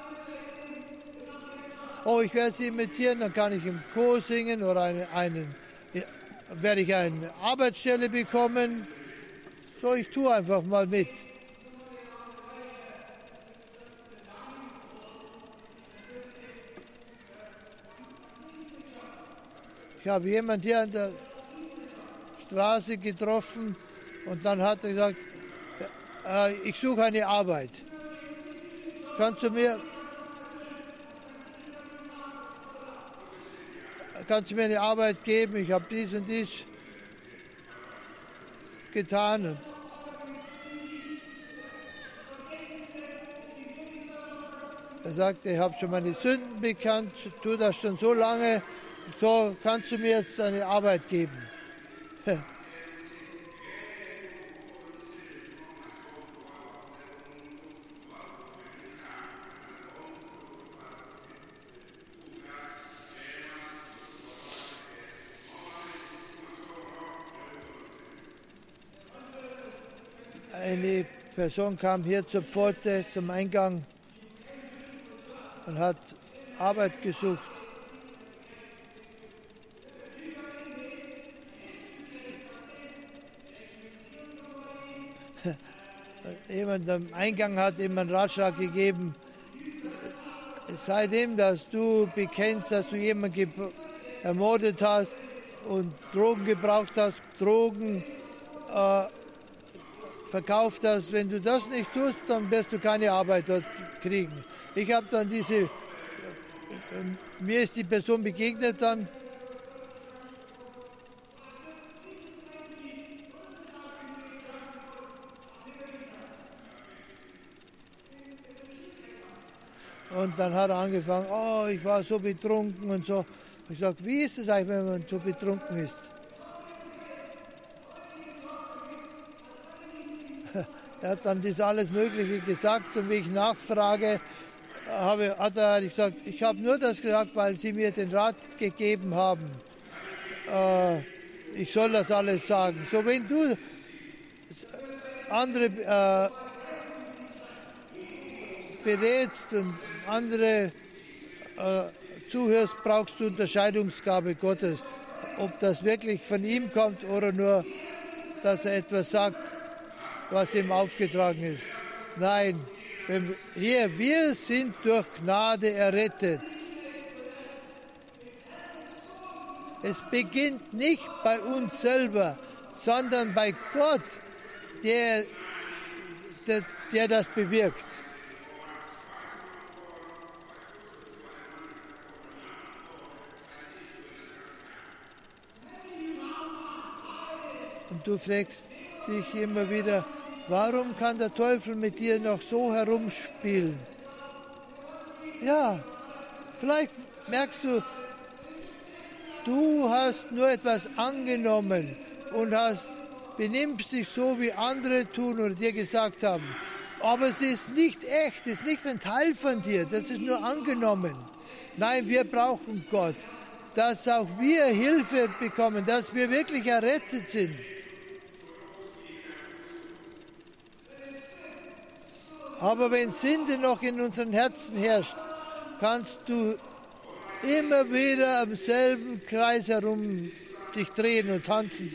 Oh, ich werde sie imitieren, dann kann ich im Chor singen oder eine, einen, werde ich eine Arbeitsstelle bekommen. So, ich tue einfach mal mit. Ich habe jemanden hier an der Straße getroffen und dann hat er gesagt, ich suche eine Arbeit. Kannst du mir, kannst du mir eine Arbeit geben? Ich habe dies und dies getan. Er sagte, ich habe schon meine Sünden bekannt, tue das schon so lange, so kannst du mir jetzt eine Arbeit geben. Eine Person kam hier zur Pforte, zum Eingang und hat Arbeit gesucht. Jemand am Eingang hat ihm einen Ratschlag gegeben, seitdem, dass du bekennst, dass du jemanden ermordet hast und Drogen gebraucht hast, Drogen äh, verkauft hast, wenn du das nicht tust, dann wirst du keine Arbeit dort kriegen. Ich habe dann diese, mir ist die Person begegnet dann, und dann hat er angefangen, oh, ich war so betrunken und so. Ich sage, wie ist es eigentlich, wenn man so betrunken ist? Er hat dann das alles Mögliche gesagt und wie ich nachfrage, habe, hat er gesagt, ich habe nur das gesagt, weil Sie mir den Rat gegeben haben. Äh, ich soll das alles sagen. So, wenn du andere äh, berätst und andere äh, zuhörst, brauchst du Unterscheidungsgabe Gottes. Ob das wirklich von ihm kommt oder nur, dass er etwas sagt, was ihm aufgetragen ist. Nein, hier, wir sind durch Gnade errettet. Es beginnt nicht bei uns selber, sondern bei Gott, der, der, der das bewirkt. Und du fragst dich immer wieder, warum kann der Teufel mit dir noch so herumspielen? Ja, vielleicht merkst du, du hast nur etwas angenommen und hast, benimmst dich so, wie andere tun oder dir gesagt haben. Aber es ist nicht echt, es ist nicht ein Teil von dir, das ist nur angenommen. Nein, wir brauchen Gott, dass auch wir Hilfe bekommen, dass wir wirklich errettet sind. Aber wenn Sünde noch in unseren Herzen herrscht, kannst du immer wieder am selben Kreis herum dich drehen und tanzen.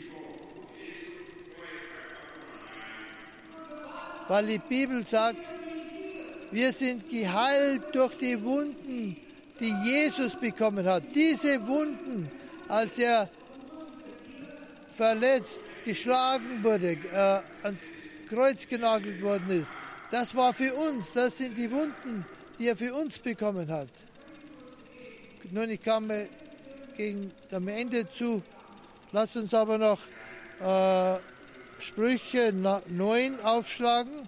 Weil die Bibel sagt, wir sind geheilt durch die Wunden, die Jesus bekommen hat. Diese Wunden, als er verletzt, geschlagen wurde, äh, ans Kreuz genagelt worden ist, das war für uns, das sind die Wunden, die er für uns bekommen hat. Nun, ich komme gegen am Ende zu. Lass uns aber noch äh, Sprüche neun aufschlagen.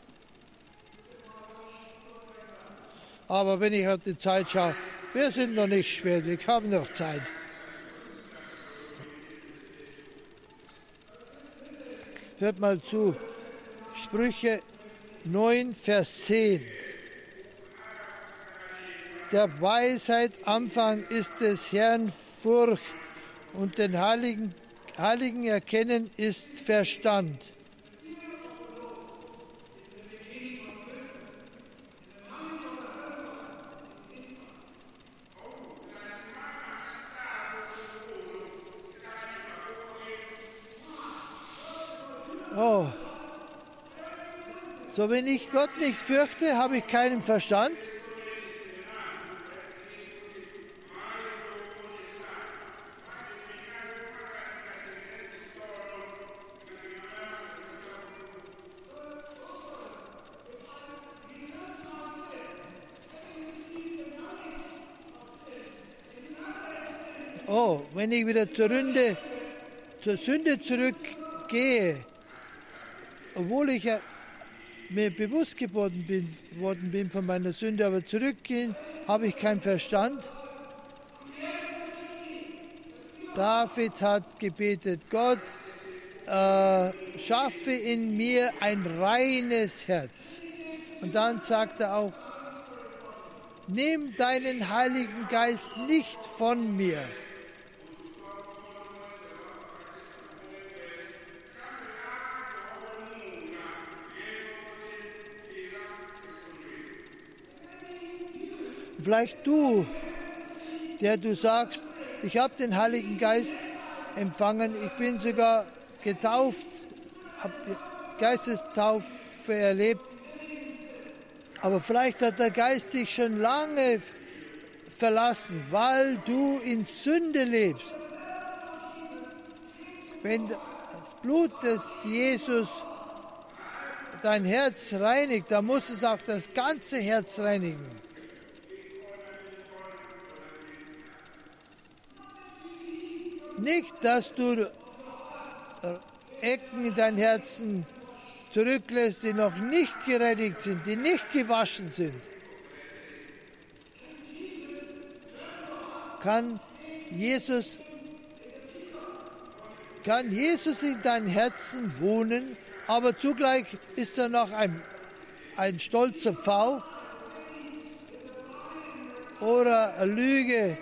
Aber wenn ich auf die Zeit schaue, wir sind noch nicht spät, wir haben noch Zeit. Hört mal zu. Sprüche neun, Vers zehn. Der Weisheit Anfang ist des Herrn Furcht und den Heiligen, Heiligen Erkennen ist Verstand. Oh. So, wenn ich Gott nicht fürchte, habe ich keinen Verstand. Oh, wenn ich wieder zur Sünde, zur Sünde zurückgehe, obwohl ich ja mir bewusst geworden bin, worden bin von meiner Sünde, aber zurückgehen, habe ich keinen Verstand. David hat gebetet, Gott, äh, schaffe in mir ein reines Herz. Und dann sagt er auch, nimm deinen Heiligen Geist nicht von mir. Vielleicht du, der du sagst, ich habe den Heiligen Geist empfangen, ich bin sogar getauft, habe die Geistestaufe erlebt, aber vielleicht hat der Geist dich schon lange verlassen, weil du in Sünde lebst. Wenn das Blut des Jesus dein Herz reinigt, dann muss es auch das ganze Herz reinigen. Nicht, dass du Ecken in dein Herzen zurücklässt, die noch nicht gereinigt sind, die nicht gewaschen sind. Kann Jesus, kann Jesus in deinem Herzen wohnen aber zugleich ist er noch ein, ein stolzer Pfau oder eine Lüge,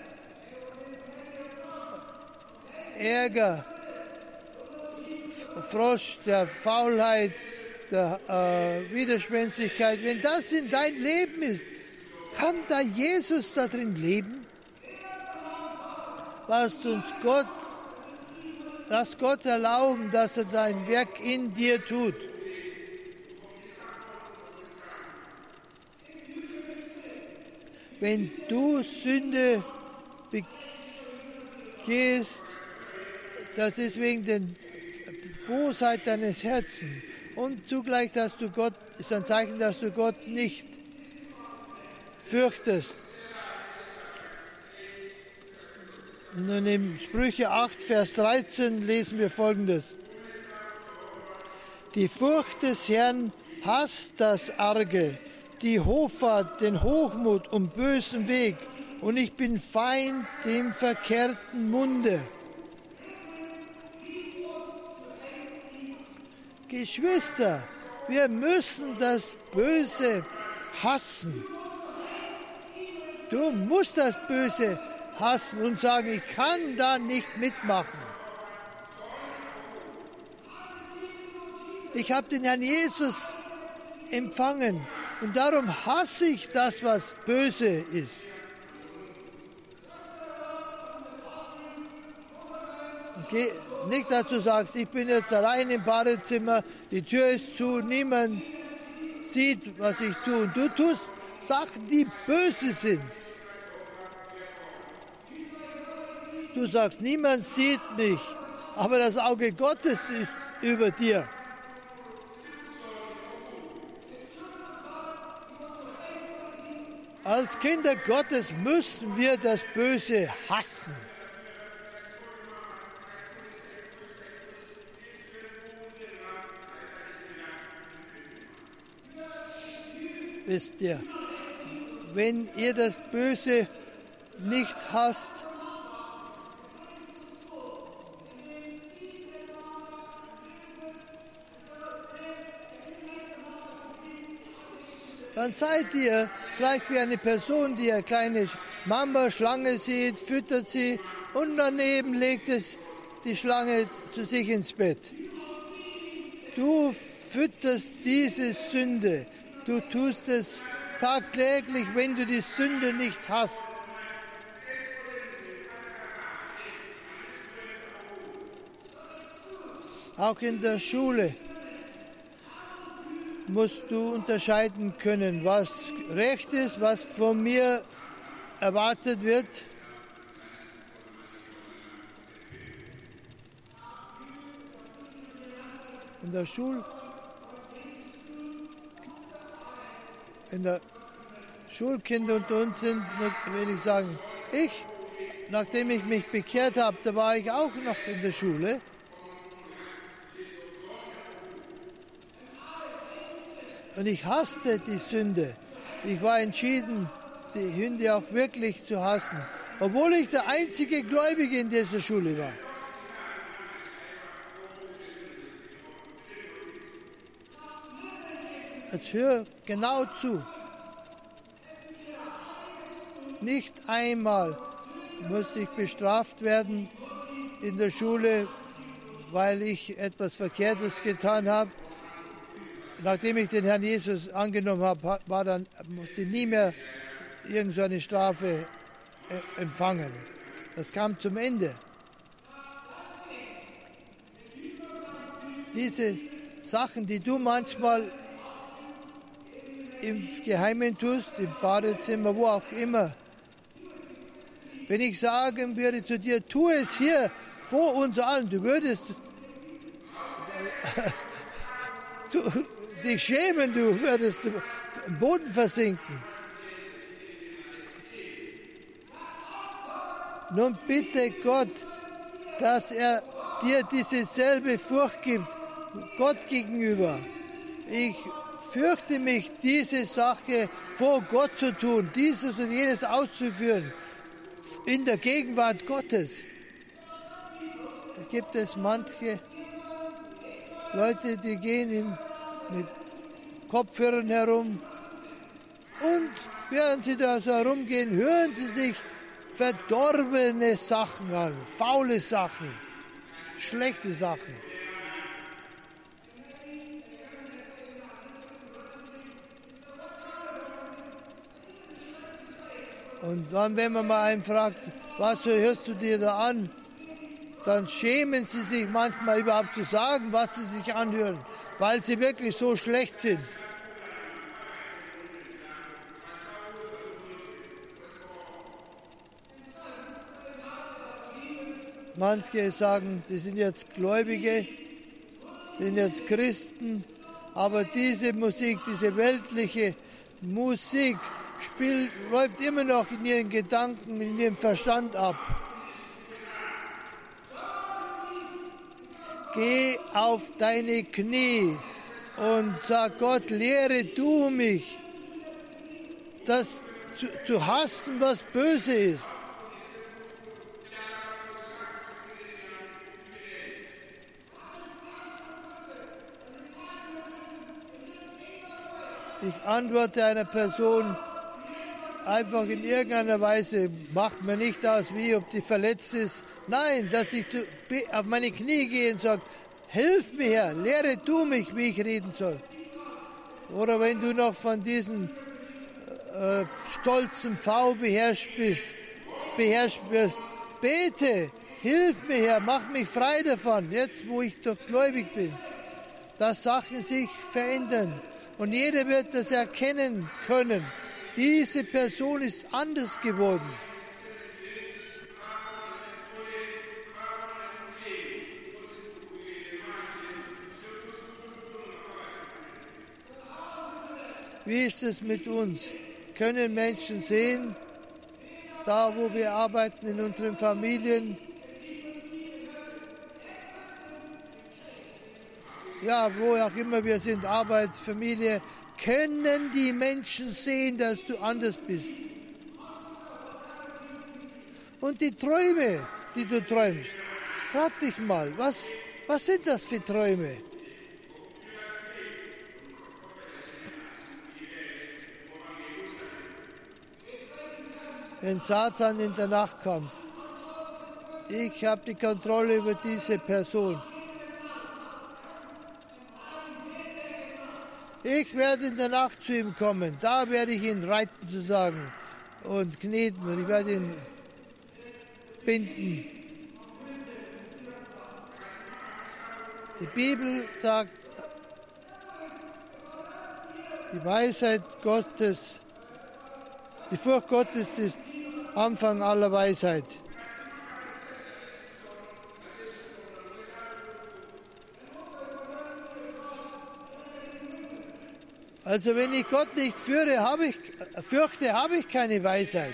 Ärger, Frost, der Faulheit, der äh, Widerspenstigkeit. Wenn das in dein Leben ist, kann da Jesus da drin leben? Lass uns Gott, lass Gott erlauben, dass er dein Werk in dir tut. Wenn du Sünde begehst, das ist wegen der Bosheit deines Herzens. Und zugleich, dass du Gott, ist ein Zeichen, dass du Gott nicht fürchtest. Nun in Sprüche acht, Vers dreizehn lesen wir Folgendes. Die Furcht des Herrn hasst das Arge, die Hoffart den Hochmut und bösen Weg, und ich bin Feind dem verkehrten Munde. Geschwister, wir müssen das Böse hassen. Du musst das Böse hassen und sagen, ich kann da nicht mitmachen. Ich habe den Herrn Jesus empfangen und darum hasse ich das, was böse ist. Okay. Nicht, dass du sagst, ich bin jetzt allein im Badezimmer, die Tür ist zu, niemand sieht, was ich tue. Und du tust Sachen, die böse sind. Du sagst, niemand sieht mich, aber das Auge Gottes ist über dir. Als Kinder Gottes müssen wir das Böse hassen. Wisst ihr, wenn ihr das Böse nicht hasst, dann seid ihr vielleicht wie eine Person, die eine kleine Mamba-Schlange sieht, füttert sie und daneben legt es die Schlange zu sich ins Bett. Du fütterst diese Sünde. Du tust es tagtäglich, wenn du die Sünde nicht hast. Auch in der Schule musst du unterscheiden können, was recht ist, was von mir erwartet wird. In der Schule In der Schulkinder unter uns sind, will ich sagen, ich, nachdem ich mich bekehrt habe, da war ich auch noch in der Schule. Und ich hasste die Sünde. Ich war entschieden, die Sünde auch wirklich zu hassen, obwohl ich der einzige Gläubige in dieser Schule war. Jetzt hör genau zu. Nicht einmal muss ich bestraft werden in der Schule, weil ich etwas Verkehrtes getan habe. Nachdem ich den Herrn Jesus angenommen habe, war dann, musste ich nie mehr irgendeine Strafe empfangen. Das kam zum Ende. Diese Sachen, die du manchmal im Geheimen tust, im Badezimmer, wo auch immer. Wenn ich sagen würde zu dir, tu es hier vor uns allen, du würdest du, dich schämen, du würdest im Boden versinken. Nun bitte Gott, dass er dir diese selbe Furcht gibt, Gott gegenüber. Ich fürchte mich, diese Sache vor Gott zu tun, dieses und jenes auszuführen, in der Gegenwart Gottes. Da gibt es manche, Leute, die gehen im, mit Kopfhörern herum und während sie da so herumgehen, hören sie sich verdorbene Sachen an, faule Sachen, schlechte Sachen. Und dann, wenn man mal einen fragt, was hörst du dir da an, dann schämen sie sich manchmal überhaupt zu sagen, was sie sich anhören, weil sie wirklich so schlecht sind. Manche sagen, sie sind jetzt Gläubige, sind jetzt Christen, aber diese Musik, diese weltliche Musik spielt, läuft immer noch in ihren Gedanken, in ihrem Verstand ab. Geh auf deine Knie und sag Gott, lehre du mich, das zu, zu hassen, was böse ist. Ich antworte einer Person einfach in irgendeiner Weise, macht mir nicht aus, wie ob die verletzt ist. Nein, dass ich auf meine Knie gehe und sage, hilf mir Herr, lehre du mich, wie ich reden soll. Oder wenn du noch von diesem äh, stolzen V beherrscht bist, beherrscht wirst, bete, hilf mir Herr, mach mich frei davon, jetzt wo ich doch gläubig bin. Dass Sachen sich verändern. Und jeder wird das erkennen können. Diese Person ist anders geworden. Wie ist es mit uns? Können Menschen sehen, da wo wir arbeiten, in unseren Familien, ja, wo auch immer wir sind, Arbeit, Familie, können die Menschen sehen, dass du anders bist. Und die Träume, die du träumst, frag dich mal, was, was sind das für Träume? Wenn Satan in der Nacht kommt, ich habe die Kontrolle über diese Person. Ich werde in der Nacht zu ihm kommen, da werde ich ihn reiten sozusagen und kneten und ich werde ihn binden. Die Bibel sagt, die Weisheit Gottes, die Furcht Gottes ist Anfang aller Weisheit. Also wenn ich Gott nicht führe, habe ich, fürchte, habe ich keine Weisheit.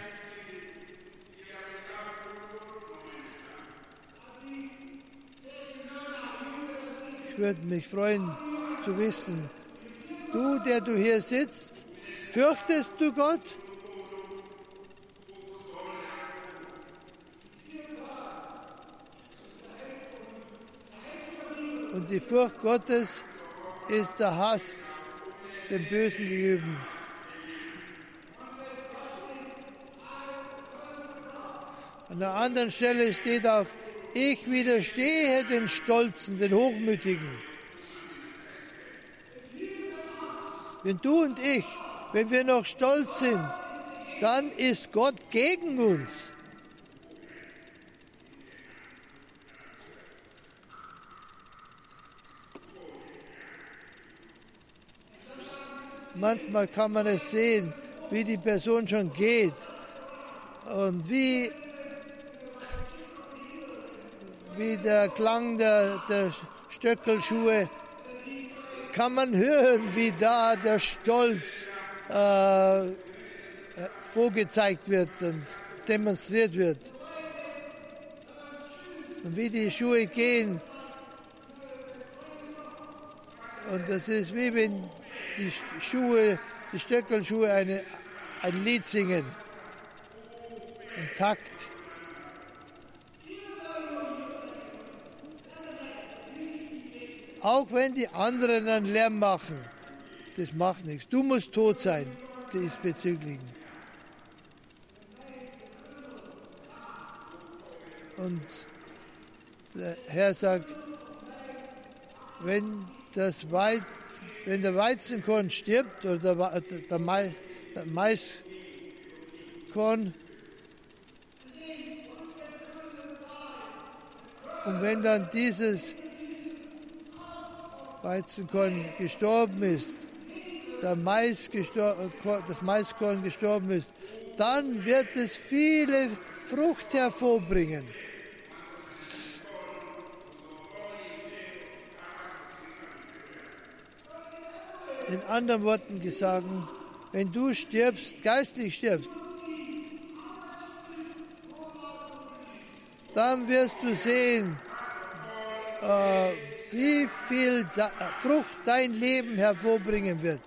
Ich würde mich freuen zu wissen, du, der du hier sitzt, fürchtest du Gott? Und die Furcht Gottes ist der Hass dem Bösen gegenüber. An der anderen Stelle steht auch, ich widerstehe den Stolzen, den Hochmütigen. Wenn du und ich, wenn wir noch stolz sind, dann ist Gott gegen uns. Manchmal kann man es sehen, wie die Person schon geht und wie, wie der Klang der, der Stöckelschuhe, kann man hören, wie da der Stolz äh, vorgezeigt wird und demonstriert wird. Und wie die Schuhe gehen. Und das ist wie wenn die Schuhe, die Stöckelschuhe eine, ein Lied singen, ein Takt. Auch wenn die anderen einen Lärm machen, das macht nichts. Du musst tot sein, diesbezüglich. Und der Herr sagt, wenn, das Weiz, wenn der Weizenkorn stirbt oder der, der, Mais, der Maiskorn, und wenn dann dieses Weizenkorn gestorben ist, der Mais gestor- das Maiskorn gestorben ist, dann wird es viele Frucht hervorbringen. In anderen Worten gesagt, wenn du stirbst, geistlich stirbst, dann wirst du sehen, äh, wie viel da- Frucht dein Leben hervorbringen wird.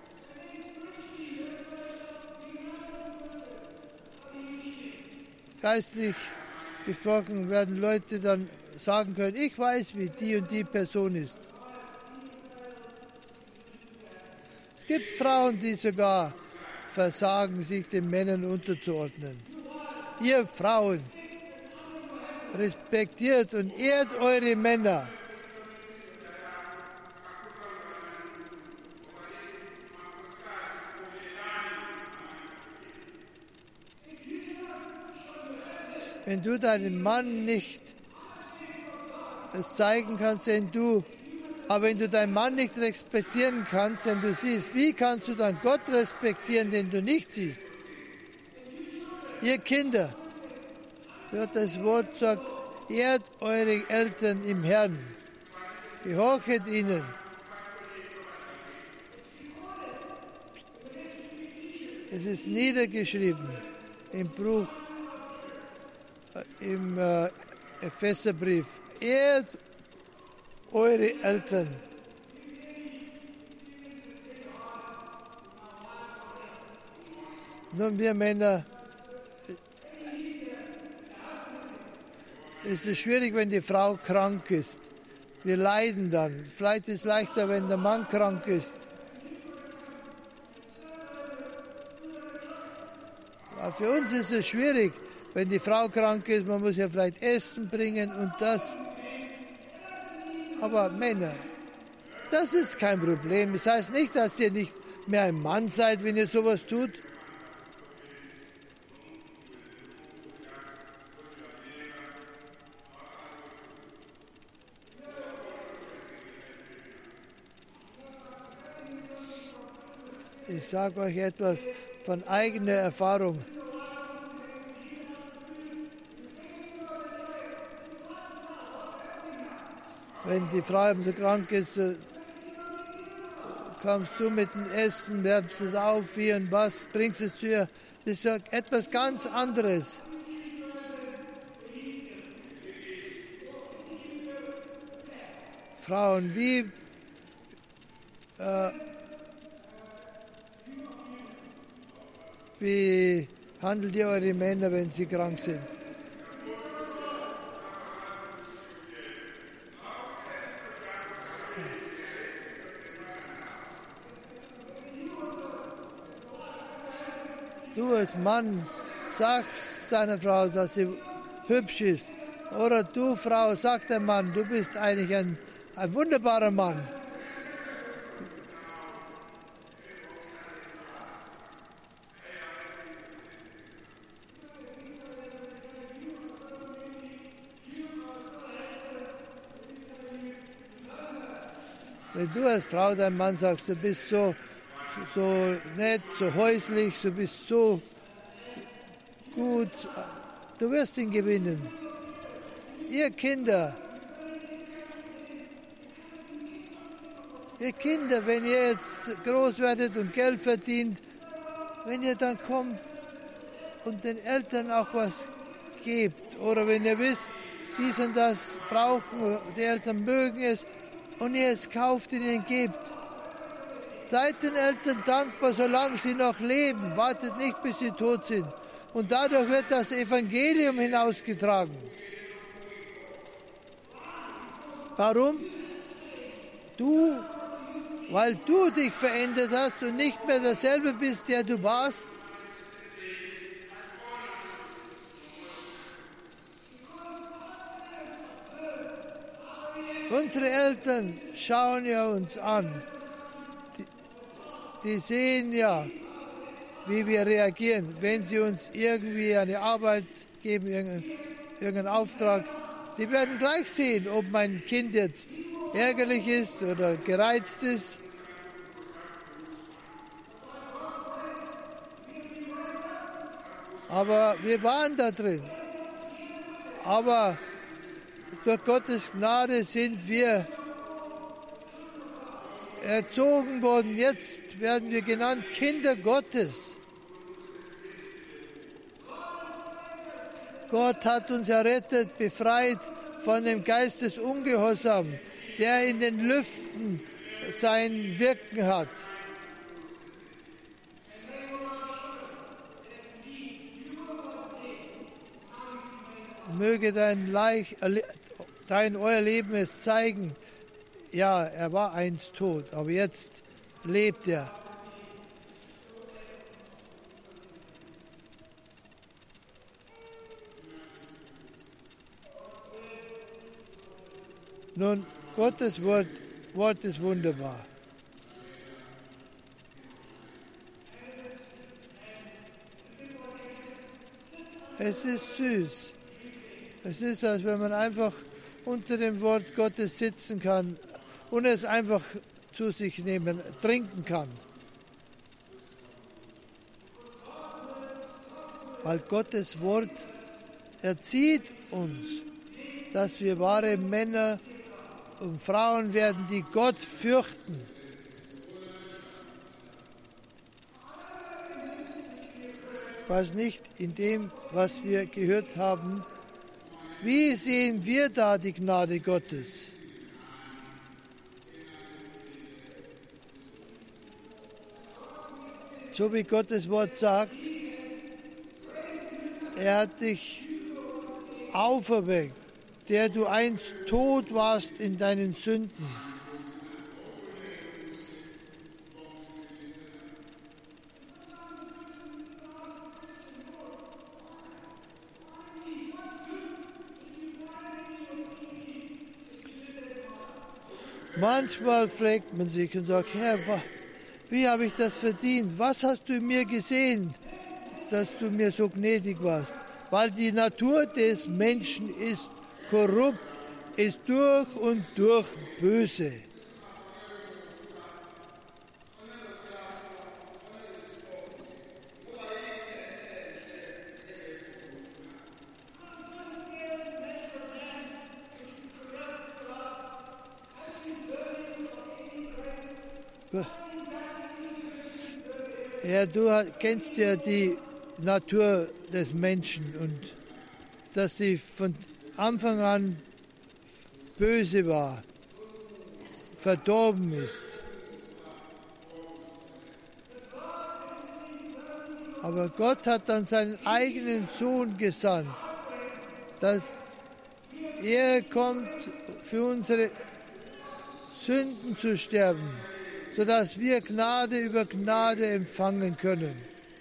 Geistlich gesprochen werden Leute dann sagen können, ich weiß, wie die und die Person ist. Es gibt Frauen, die sogar versagen, sich den Männern unterzuordnen. Ihr Frauen, respektiert und ehrt eure Männer. Wenn du deinem Mann nicht es zeigen kannst, wenn du, aber wenn du deinen Mann nicht respektieren kannst, wenn du siehst, wie kannst du dann Gott respektieren, den du nicht siehst? Ihr Kinder, das Wort sagt, ehrt eure Eltern im Herrn, gehorchet ihnen. Es ist niedergeschrieben im Buch, im äh, Epheserbrief, ehrt eure Eltern. Nun, wir Männer, es ist schwierig, wenn die Frau krank ist. Wir leiden dann. Vielleicht ist es leichter, wenn der Mann krank ist. Aber für uns ist es schwierig, wenn die Frau krank ist. Man muss ja vielleicht Essen bringen und das. Aber Männer, das ist kein Problem. Das heißt nicht, dass ihr nicht mehr ein Mann seid, wenn ihr sowas tut. Ich sage euch etwas von eigener Erfahrung. Wenn die Frau so krank ist, kommst du mit dem Essen, wärmst es auf, wie und was, bringst es zu ihr. Das ist ja etwas ganz anderes. Frauen, wie äh, Wie handelt ihr eure Männer, wenn sie krank sind? Du als Mann sagst deiner Frau, dass sie hübsch ist. Oder du, Frau, sag dem Mann, du bist eigentlich ein, ein wunderbarer Mann. Wenn du als Frau deinem Mann sagst, du bist so, so nett, so häuslich, du bist so gut, du wirst ihn gewinnen. Ihr Kinder, ihr Kinder, wenn ihr jetzt groß werdet und Geld verdient, wenn ihr dann kommt und den Eltern auch was gebt, oder wenn ihr wisst, dies und das brauchen, die Eltern mögen es, und ihr es kauft und ihnen gebt. Seid den Eltern dankbar, solange sie noch leben. Wartet nicht, bis sie tot sind. Und dadurch wird das Evangelium hinausgetragen. Warum? du, weil du dich verändert hast und nicht mehr derselbe bist, der du warst. Unsere Eltern schauen ja uns an. Die, die sehen ja, wie wir reagieren, wenn sie uns irgendwie eine Arbeit geben, irgendeinen, irgendeinen Auftrag. Die werden gleich sehen, ob mein Kind jetzt ärgerlich ist oder gereizt ist. Aber wir waren da drin. Aber durch Gottes Gnade sind wir erzogen worden. Jetzt werden wir genannt Kinder Gottes. Gott hat uns errettet, befreit von dem Geist des Ungehorsams, der in den Lüften sein Wirken hat. Möge dein, Leich, dein euer Leben es zeigen, ja, er war einst tot, aber jetzt lebt er. Nun, Gottes Wort, Wort ist wunderbar. Es ist süß. Es ist, als wenn man einfach unter dem Wort Gottes sitzen kann und es einfach zu sich nehmen, trinken kann. Weil Gottes Wort erzieht uns, dass wir wahre Männer und Frauen werden, die Gott fürchten. Was nicht in dem, was wir gehört haben. Wie sehen wir da die Gnade Gottes? So wie Gottes Wort sagt, er hat dich auferweckt, der du einst tot warst in deinen Sünden. Manchmal fragt man sich und sagt, Herr, wie habe ich das verdient? Was hast du in mir gesehen, dass du mir so gnädig warst? Weil die Natur des Menschen ist korrupt, ist durch und durch böse. Ja, du kennst ja die Natur des Menschen und dass sie von Anfang an böse war, verdorben ist. Aber Gott hat dann seinen eigenen Sohn gesandt, dass er kommt, für unsere Sünden zu sterben, sodass wir Gnade über Gnade empfangen können.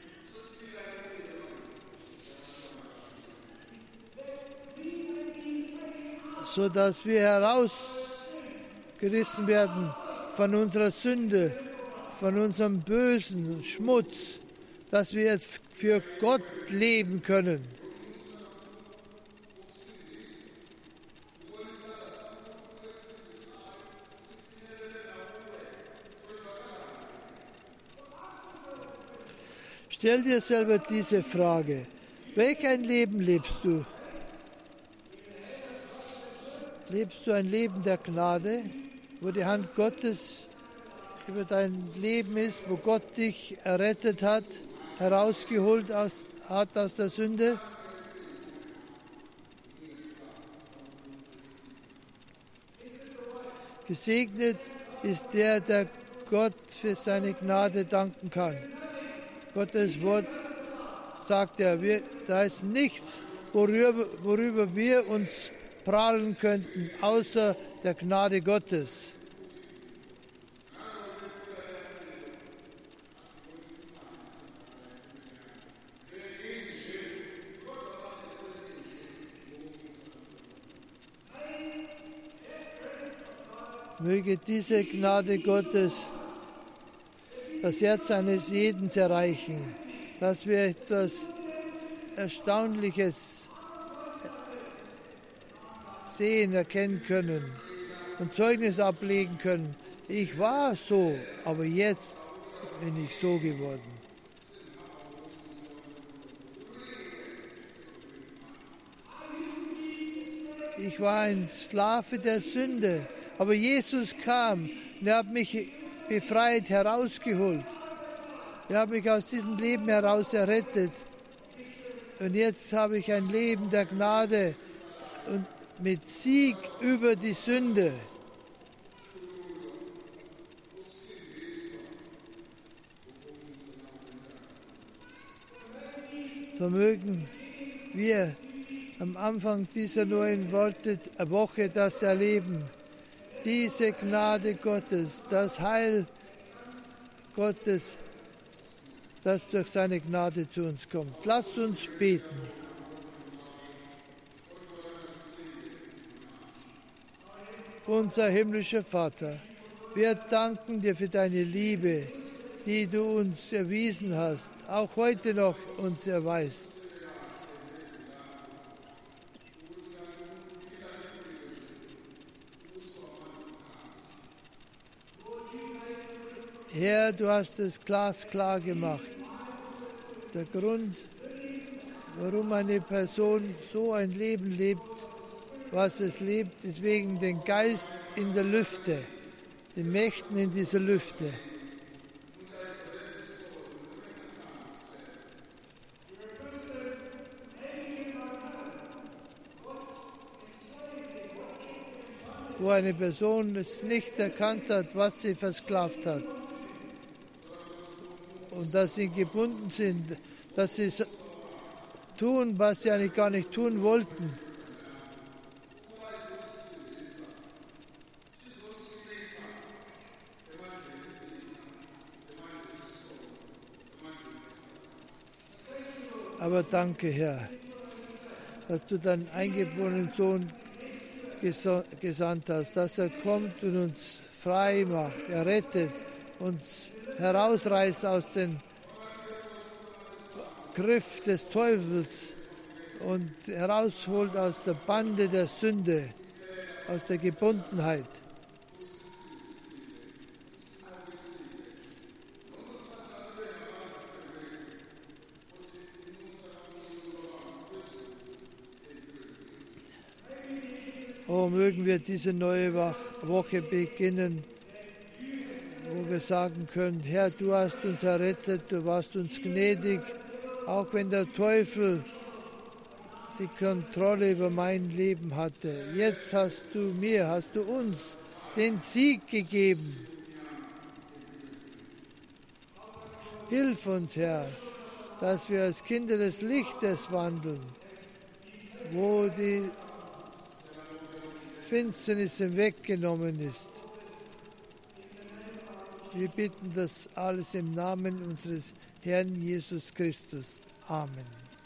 Sodass wir herausgerissen werden von unserer Sünde, von unserem bösen Schmutz, dass wir jetzt für Gott leben können. Stell dir selber diese Frage: Welch ein Leben lebst du? Lebst du ein Leben der Gnade, wo die Hand Gottes über dein Leben ist, wo Gott dich errettet hat, herausgeholt aus, hat aus der Sünde? Gesegnet ist der, der Gott für seine Gnade danken kann. Gottes Wort sagt er, wir, da ist nichts, worüber, worüber wir uns prahlen könnten, außer der Gnade Gottes. Möge diese Gnade Gottes das Herz eines jeden erreichen, dass wir etwas Erstaunliches sehen, erkennen können und Zeugnis ablegen können. Ich war so, aber jetzt bin ich so geworden. Ich war ein Sklave der Sünde, aber Jesus kam und er hat mich befreit, herausgeholt. Er hat mich aus diesem Leben heraus errettet. Und jetzt habe ich ein Leben der Gnade und mit Sieg über die Sünde. So mögen wir am Anfang dieser neuen Worte, Woche das erleben. Diese Gnade Gottes, das Heil Gottes, das durch seine Gnade zu uns kommt. Lasst uns beten. Unser himmlischer Vater, wir danken dir für deine Liebe, die du uns erwiesen hast, auch heute noch uns erweist. Herr, du hast es glasklar gemacht. Der Grund, warum eine Person so ein Leben lebt, was es lebt, ist wegen dem Geist in der Lüfte, den Mächten in dieser Lüfte. Wo eine Person es nicht erkannt hat, was sie versklavt hat. Und dass sie gebunden sind, dass sie tun, was sie eigentlich gar nicht tun wollten. Aber danke, Herr, dass du deinen eingeborenen Sohn gesandt hast, dass er kommt und uns frei macht, er rettet, uns herausreißt aus dem Griff des Teufels und herausholt aus der Bande der Sünde, aus der Gebundenheit. Oh, mögen wir diese neue Woche beginnen, wo wir sagen können, Herr, du hast uns errettet, du warst uns gnädig, auch wenn der Teufel die Kontrolle über mein Leben hatte. Jetzt hast du mir, hast du uns den Sieg gegeben. Hilf uns, Herr, dass wir als Kinder des Lichtes wandeln, wo die Finsternis weggenommen ist. Wir bitten das alles im Namen unseres Herrn Jesus Christus. Amen.